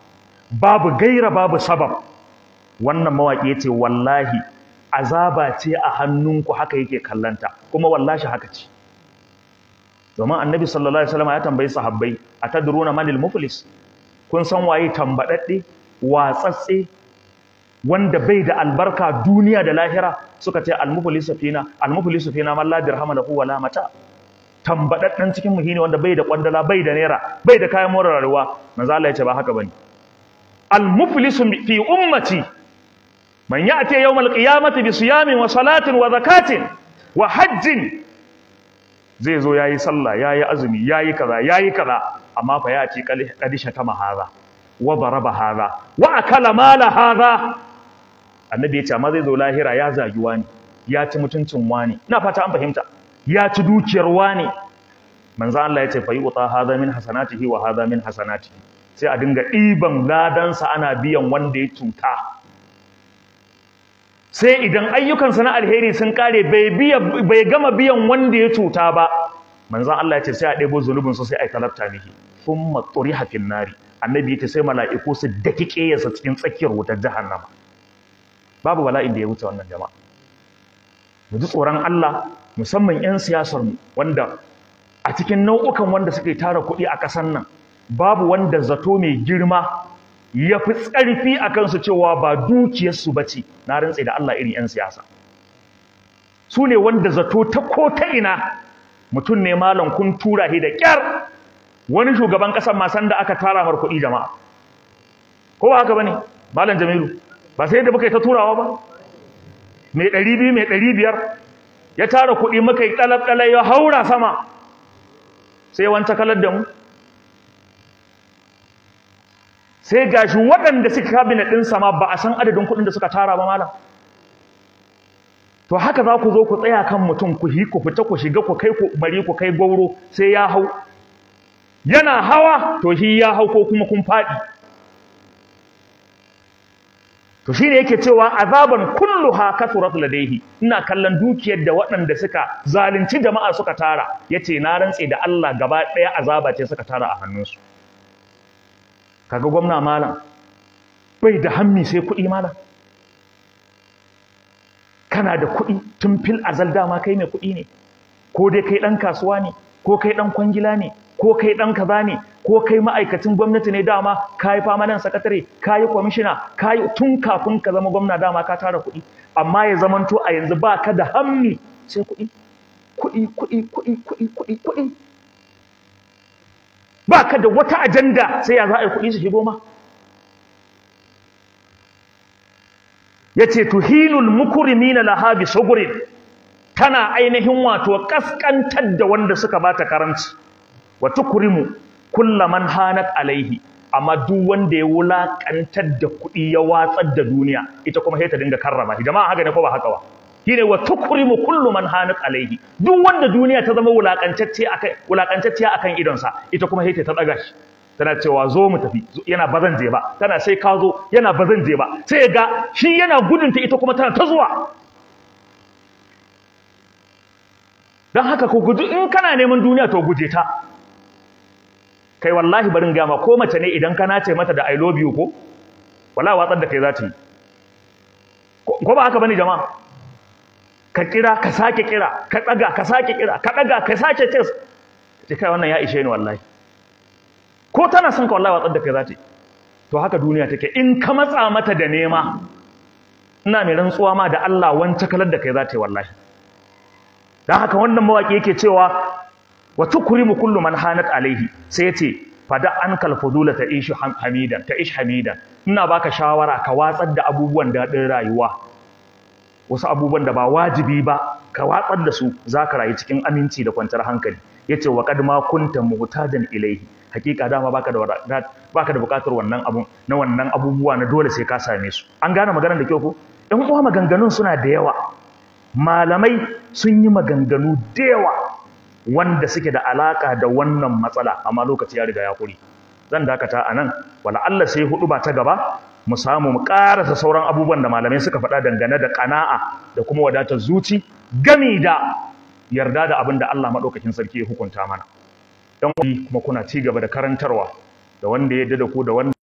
babu gaira babu sabab. Wannan mawaƙi yace wallahi azaba ce a hannunku, haka yake kallanta, kuma wallahi haka ce. Domin annabi sallallahu alaihi wasallam ya tambayi sahabbai, atadruna manil muflis, kun san waye tambadadde watsatse wanda bai da albarka duniya da lahira? Suka ce al-muflisu fina al-muflisu fina man la dirhama lahu wala mata. Tambadaddan cikin mu shine wanda bai da kwandala, bai da naira, bai da kayan more rayuwa. Manzo Allah ya ce ba haka bane. Al-muflisu fi ummati man ya'ti yawm al-qiyamati bi siyamin wa salatin wa zakatin wa hajjin. Zai zo yayi sallah, yayi azumi, yayi kaza, yayi kaza, amma fa ya ce kadisha ta mahaza wa daraba haza wa akala mala haza. Annabi ya ce amma zai zo lahira ya zagi wani, ya ci mutuncin wani. Ina fata an fahimta. Ya ci dukiyar wani. Manzo Allah ya ce fa yuta haza min hasanatihi wa haza min hasanatihi. Sai a dinga ɗiban ladansa ana biyan wanda ya cuta. Sai idan ayyukansa na alheri sun kare bai biya bai gama biyan wanda ya cuta ba, manzo Allah ya ce sai a ɗebo zunubin sa sai a talabta mihi thumma turiha fin nari. Annabi ya ce sai mala'iku su dakike yasa cikin tsakiyar wutar jahannama. Babu bala'in da ya wuce wannan jama'a. Mu ji tsoron Allah, musamman 'yan siyasar mu wanda a cikin nau'ukan wanda suke tara kuɗi a ƙasar nan, babu wanda zato mai girma ya fi tsarfi a kansu cewa ba dukiyarsu ba ce, na rantse da Allah irin 'yan siyasa. Su ne wanda zato ta ko ta ina mutum ne malam kun tura shi da ƙyar. Wani shugaban ƙasar ma sanda aka tara mar kuɗi jama'a. Ko ba haka ba ne, Malam Jamilu? Ba sai da muka yi ta turawa ba? Mai ɗari biyu, mai ɗari biyar, ya tara kuɗi muka yi ɗalab-ɗalai ya haura sama, sai wanta kalar da mu. Sai gashi waɗanda suka kabinet ɗin sama ba a san adadin kuɗin da suka tara ba malam. To haka za ku zo ku tsaya kan mutum ku hi ku fita ku shiga ku kai ku bari ku kai gauro sai ya hau. Yana hawa to shi ya hau ko kuma kun faɗi. To shi ne yake cewa azaban kulluha kasurat ladaihi. Ina kallon dukiyar da waɗanda suka zalunci jama'a suka tara, yace na rantse da Allah gaba ɗaya azaba ce suka tara a hannunsu. Kaga gwamna malam bai da hammi sai kuɗi malam. Kana da kuɗi tun fil azal dama kai mai kuɗi ne, ko dai kai ɗan kasuwa ne, ko kai ɗan kwangila ne, ko kai ɗan kaza ne, ko kai ma'aikacin gwamnati ne dama ka yi famanan sakatare, ka yi kwamishina, ka yi tun kafin ka zama gwamna dama ka tara kuɗi, amma ya zamanto a yanzu ba ka da hammi sai kuɗi, kuɗi, kuɗi, kuɗi, kuɗi, kuɗi, kuɗi. Ba ka da wata ajanda sai ya za a yi kuɗi su shigo ma. Ya ce tuhinul mukurimina laha bi sugurin, tana ainihin wato kaskantar da wanda suka bata karamci. Wa tukrimu kullaman hanat alaihi, amma duk wanda ya wulakantar da kuɗi ya watsar da duniya, ita kuma sai ta dinga karrama shi. Jama'a haka ne ko ba haka ba? Shine wa tukrimu kullu man hanat alaihi, duk wanda duniya ta zama wulakantacce akan wulakantacciya akan idonsa, ita kuma sai ta daga shi. Tana cewa zo mu tafi, yana bazan je ba, tana sai ka zo, yana bazan je ba, sai ga shi yana gudunta ita kuma tana ta zuwa. Don haka ko gudu in kana neman duniya to guje ta. Kai wallahi barin gama ko mace ne idan kana ce mata da I love you ko, wallahi watsar da kai za ta yi. Ko ba haka bane jama'a? Ka kira, ka sake kira, ka daga, ka sake kira, ka daga, ka sake tes. Ce kai wannan ya ishe ni wallahi. Ko tana son ka wallahi watsar da kai za ta yi. To haka duniya take, in ka matsa mata da nema, ina mai rantsuwa ma da Allah wance kalar da kai za ta yi wallahi. Dan haka wannan mawaki yake cewa wa tukrimu kullu man hanat alaihi, sai yace fada ankal fudula ta ish hamidan ta ish hamidan. Ina baka shawara ka watsar da abubuwan dadin rayuwa, wasu abubuwan da ba wajibi ba ka watsar da su, zaka rayu cikin aminci da kwantar hankali. Yace wa qad ma kunta muhtadan ilaihi, hakika dama baka da baka da bukatar wannan abun na wannan abubuwa na dole sai ka same su. An gane maganar da kyau ko? Ɗan uwa maganganun suna da yawa, malamai sun yi maganganu da yawa wanda suke da alaka da wannan matsala, amma lokaci ya riga ya kuri. Zan dakata a nan, wala Allah sai hudu ba ta gaba mu samu mu karasa sauran abubuwan da malamai suka faɗa dangane da ƙana'a da kuma wadatar zuci gami da yarda da abin da Allah maɗaukakin sarki ya hukunta mana. Dan kuma kuna ci gaba da karantarwa da wanda ya yarda da ku da wanda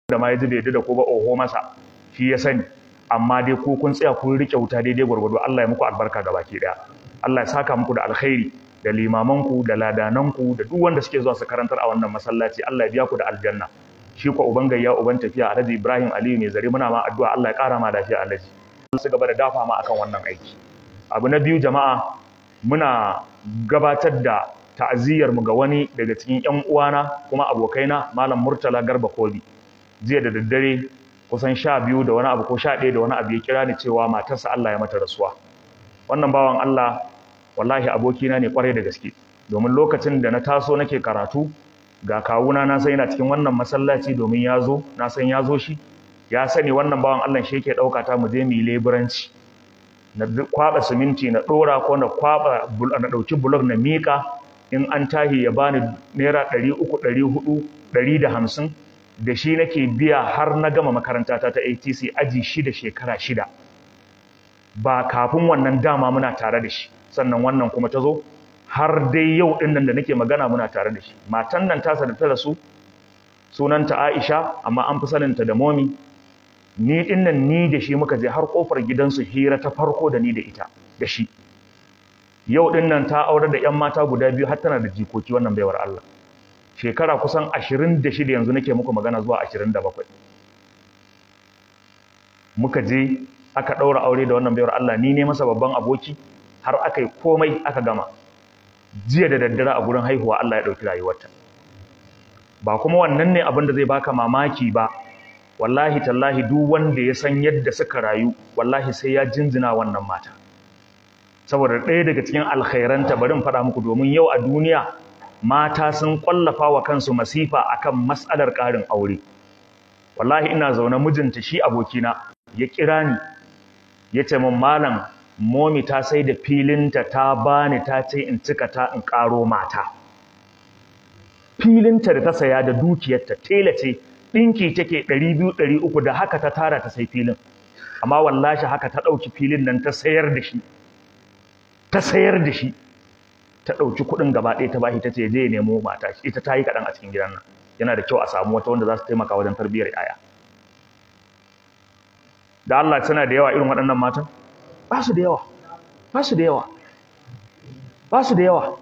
da ma ya ji bai da ko ba oho masa shi ya sani, amma dai ko kun tsaya kun rike wuta daidai gwargwado. Allah ya muku albarka gabaki daya, Allah ya saka muku da alkhairi, da limamanku da ladananku da duk wanda suke zuwa su karantar a wannan masallaci. Allah ya biya ku da aljanna. Shi ko uban gayya uban tafiya Alhaji Ibrahim Aliyu mai zare, muna ma addu'a Allah ya kara ma lafiya Alhaji, su gaba da dafa ma akan wannan aiki. Abu na biyu jama'a, muna gabatar da ta'aziyyar mu ga wani daga cikin ƴan uwana kuma abokaina, Malam Murtala Garba Kobi. Jiya da daddare kusan sha biyu da wani abu ko sha ɗaya da wani abu ya kira ni cewa matarsa Allah ya mata rasuwa. Wannan bawan Allah wallahi abokina ne kwarai da gaske, domin lokacin da na taso nake karatu ga kawuna na san yana cikin wannan masallaci domin ya zo, na san ya zo shi ya sani wannan bawan Allah shi yake ɗauka ta mu je mu yi leburanci, na kwaba siminti na ɗora ko na kwaba na ɗauki bulok na miƙa, in an tahi ya bani naira ɗari uku ɗari hudu ɗari da hamsin, da shi nake biya har na gama makarantata ta A T C aji shida shekara shida. Ba kafin wannan dama muna tare da shi, sannan wannan kuma ta zo har dai yau ɗin nan da nake magana muna tare da shi. Matan nan tasa da ta rasu sunanta Aisha, amma an fi saninta da Momi. Ni ɗin nan ni da shi muka je har ƙofar gidansu hira ta farko da ni da ita da shi. Yau ɗin nan ta aure da ‘yan mata guda biyu har tana da jikoki, wannan baiwar Allah. Shekara kusan ashirin da shida yanzu nake muku magana zuwa ashirin da bakwai. Muka je aka ɗaura aure da wannan baiwar Allah, ni ne masa babban aboki har aka yi komai aka gama. Jiya da daddare a gurin haihuwa Allah ya ɗauki rayuwarta. Ba kuma wannan ne abin da zai baka mamaki ba, wallahi tallahi duk wanda ya san yadda suka rayu wallahi sai ya jinjina wannan mata. Saboda ɗaya daga cikin alkhairanta bari in faɗa muku, domin yau a duniya mata sun kwallafa wa kansu masifa akan mas'alar ƙarin aure. Wallahi ina zaune mijinta shi abokina ya kira ni ya ce min, malam Momi ta sai da filinta ta bani ta ce in cika ta in ƙaro mata. Filinta da ta saya da dukiyarta tela ce, ɗinki take ɗari biyu ɗari uku, da haka ta tara ta sai filin. Amma wallahi haka ta ɗauki filin nan ta sayar da shi ta sayar da shi ta ɗauki kuɗin gaba ɗaya ta bashi ta ce je nemo mata, ita ta yi kaɗan a cikin gidan nan. Yana da kyau a samu wata wanda za su taimaka wajen tarbiyyar yaya. Da Allah suna da yawa irin waɗannan matan? Ba su da yawa, ba su da yawa, ba su da yawa.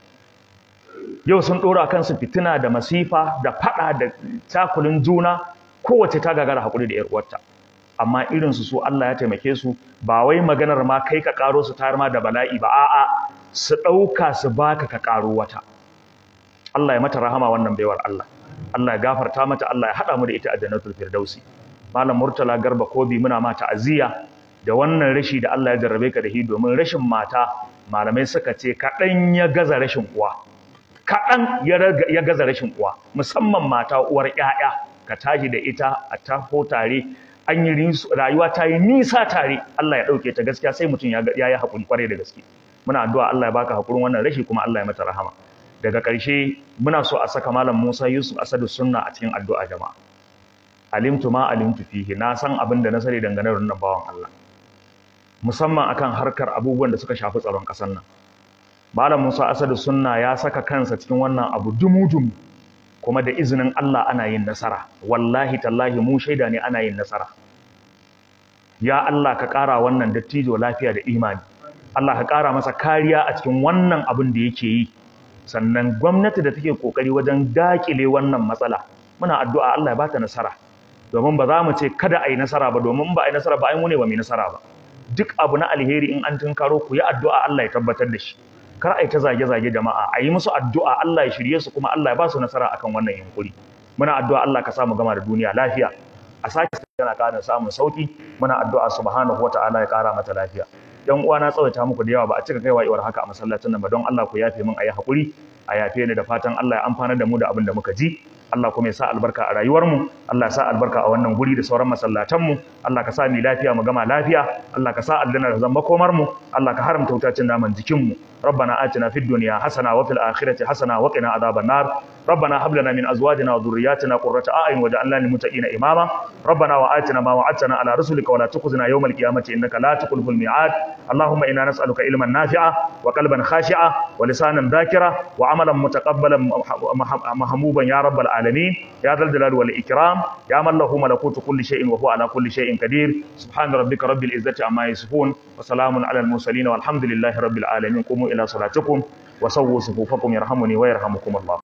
Yau sun ɗora kansu fitina da masifa da faɗa da cakulin juna, kowace ta gagara haƙuri da ‘yar uwarta. Amma irinsu su Allah ya taimake su, ba wai maganar ma kai ka ƙaro su tayar ma da bala'i ba, a'a su ɗauka su baka ka ƙaro wata. Allah ya mata rahama wannan baiwar Allah, Allah ya gafarta mata, Allah ya haɗa mu da ita a jannatul firdausi. Malam Murtala Garba Kobi, muna ma ta'aziyya da wannan rashi da Allah ya jarrabe ka da shi, domin rashin mata malamai suka ce kaɗan ya gaza rashin uwa, kaɗan ya gaza rashin uwa, musamman mata uwar ƴaƴa, ka tashi da ita a taho tare, an yi rayuwa ta yi nisa tare, Allah ya ɗauke ta, gaskiya sai mutum ya yi haƙuri ƙwarai da gaske. Muna addu'a Allah ya baka haƙurin wannan rashi, kuma Allah ya mata rahama. Daga ƙarshe muna so a saka Malam Musa Yusuf Asadu Sunna a cikin addu'a jama'a. Alimtu ma alimtu fihi, na san abin da na sani dangane da wannan bawan Allah, musamman akan harkar abubuwan da suka shafi tsaron ƙasar nan. Malam Musa Asadu Sunna ya saka kansa cikin wannan abu dumu-dumu, kuma da izinin Allah ana yin nasara. Wallahi tallahi mu shaida ne ana yin nasara. Ya Allah ka ƙara wannan dattijo lafiya da imani. Allah ka ƙara masa kariya a cikin wannan abin da yake yi. Sannan gwamnati da take ƙoƙari wajen daƙile wannan matsala, muna addu'a Allah ya bata nasara. Domin ba za mu ce kada a yi nasara ba, domin ba a yi nasara ba ai mu ne ba mu yi nasara ba. Duk abu na alheri in an tunkaro ku yi addu'a Allah ya tabbatar da shi. Kar a yi ta zage-zage jama'a, a yi musu addu'a Allah ya shirye su, kuma Allah ya ba su nasara akan wannan yunkuri. Muna addu'a Allah ka samu gama da duniya lafiya, a sake tana ƙara samun sauki. Muna addu'a subhanahu wata'ala ya ƙara mata lafiya. Yan uwa na tsawaita muku da yawa, ba a cika kaiwa iwar haka a masallacin nan ba, don Allah ku yafe min, a yi haƙuri, a yafe ni, da fatan Allah ya amfana da mu da abin da muka ji. Allah kuma ya sa albarka a rayuwarmu, Allah ya sa albarka a wannan guri da sauran masallatanmu, Allah ka sa mu lafiya mu gama lafiya, Allah ka sa aljanna da zama komarmu, Allah ka haramta wutacin naman jikinmu. ربنا آتنا في الدنيا حسنة وفي الآخرة حسنة وقنا عذاب النار. ربنا هب لنا من أزواجنا وذرياتنا قرة أعين واجعلنا للمتقين إماما. ربنا وآتنا ما وعدتنا على رسلك ولا تخزنا يوم القيامة إنك لا تخلف الميعاد. اللهم إنا نسألك علما نافعا وقلبا خاشعا ولسانا ذاكرا وعملا عملا متقبلا محموبا يا رب العالمين يا ذا الجلال والإكرام يا من له ملكوت كل شيء وهو على كل شيء قدير سبحان ربك رب العزة عما يصفون وسلام على المرسلين والحمد لله رب العالمين قوموا إلى صلاتكم وسووا صفوفكم يرحمني ويرحمكم الله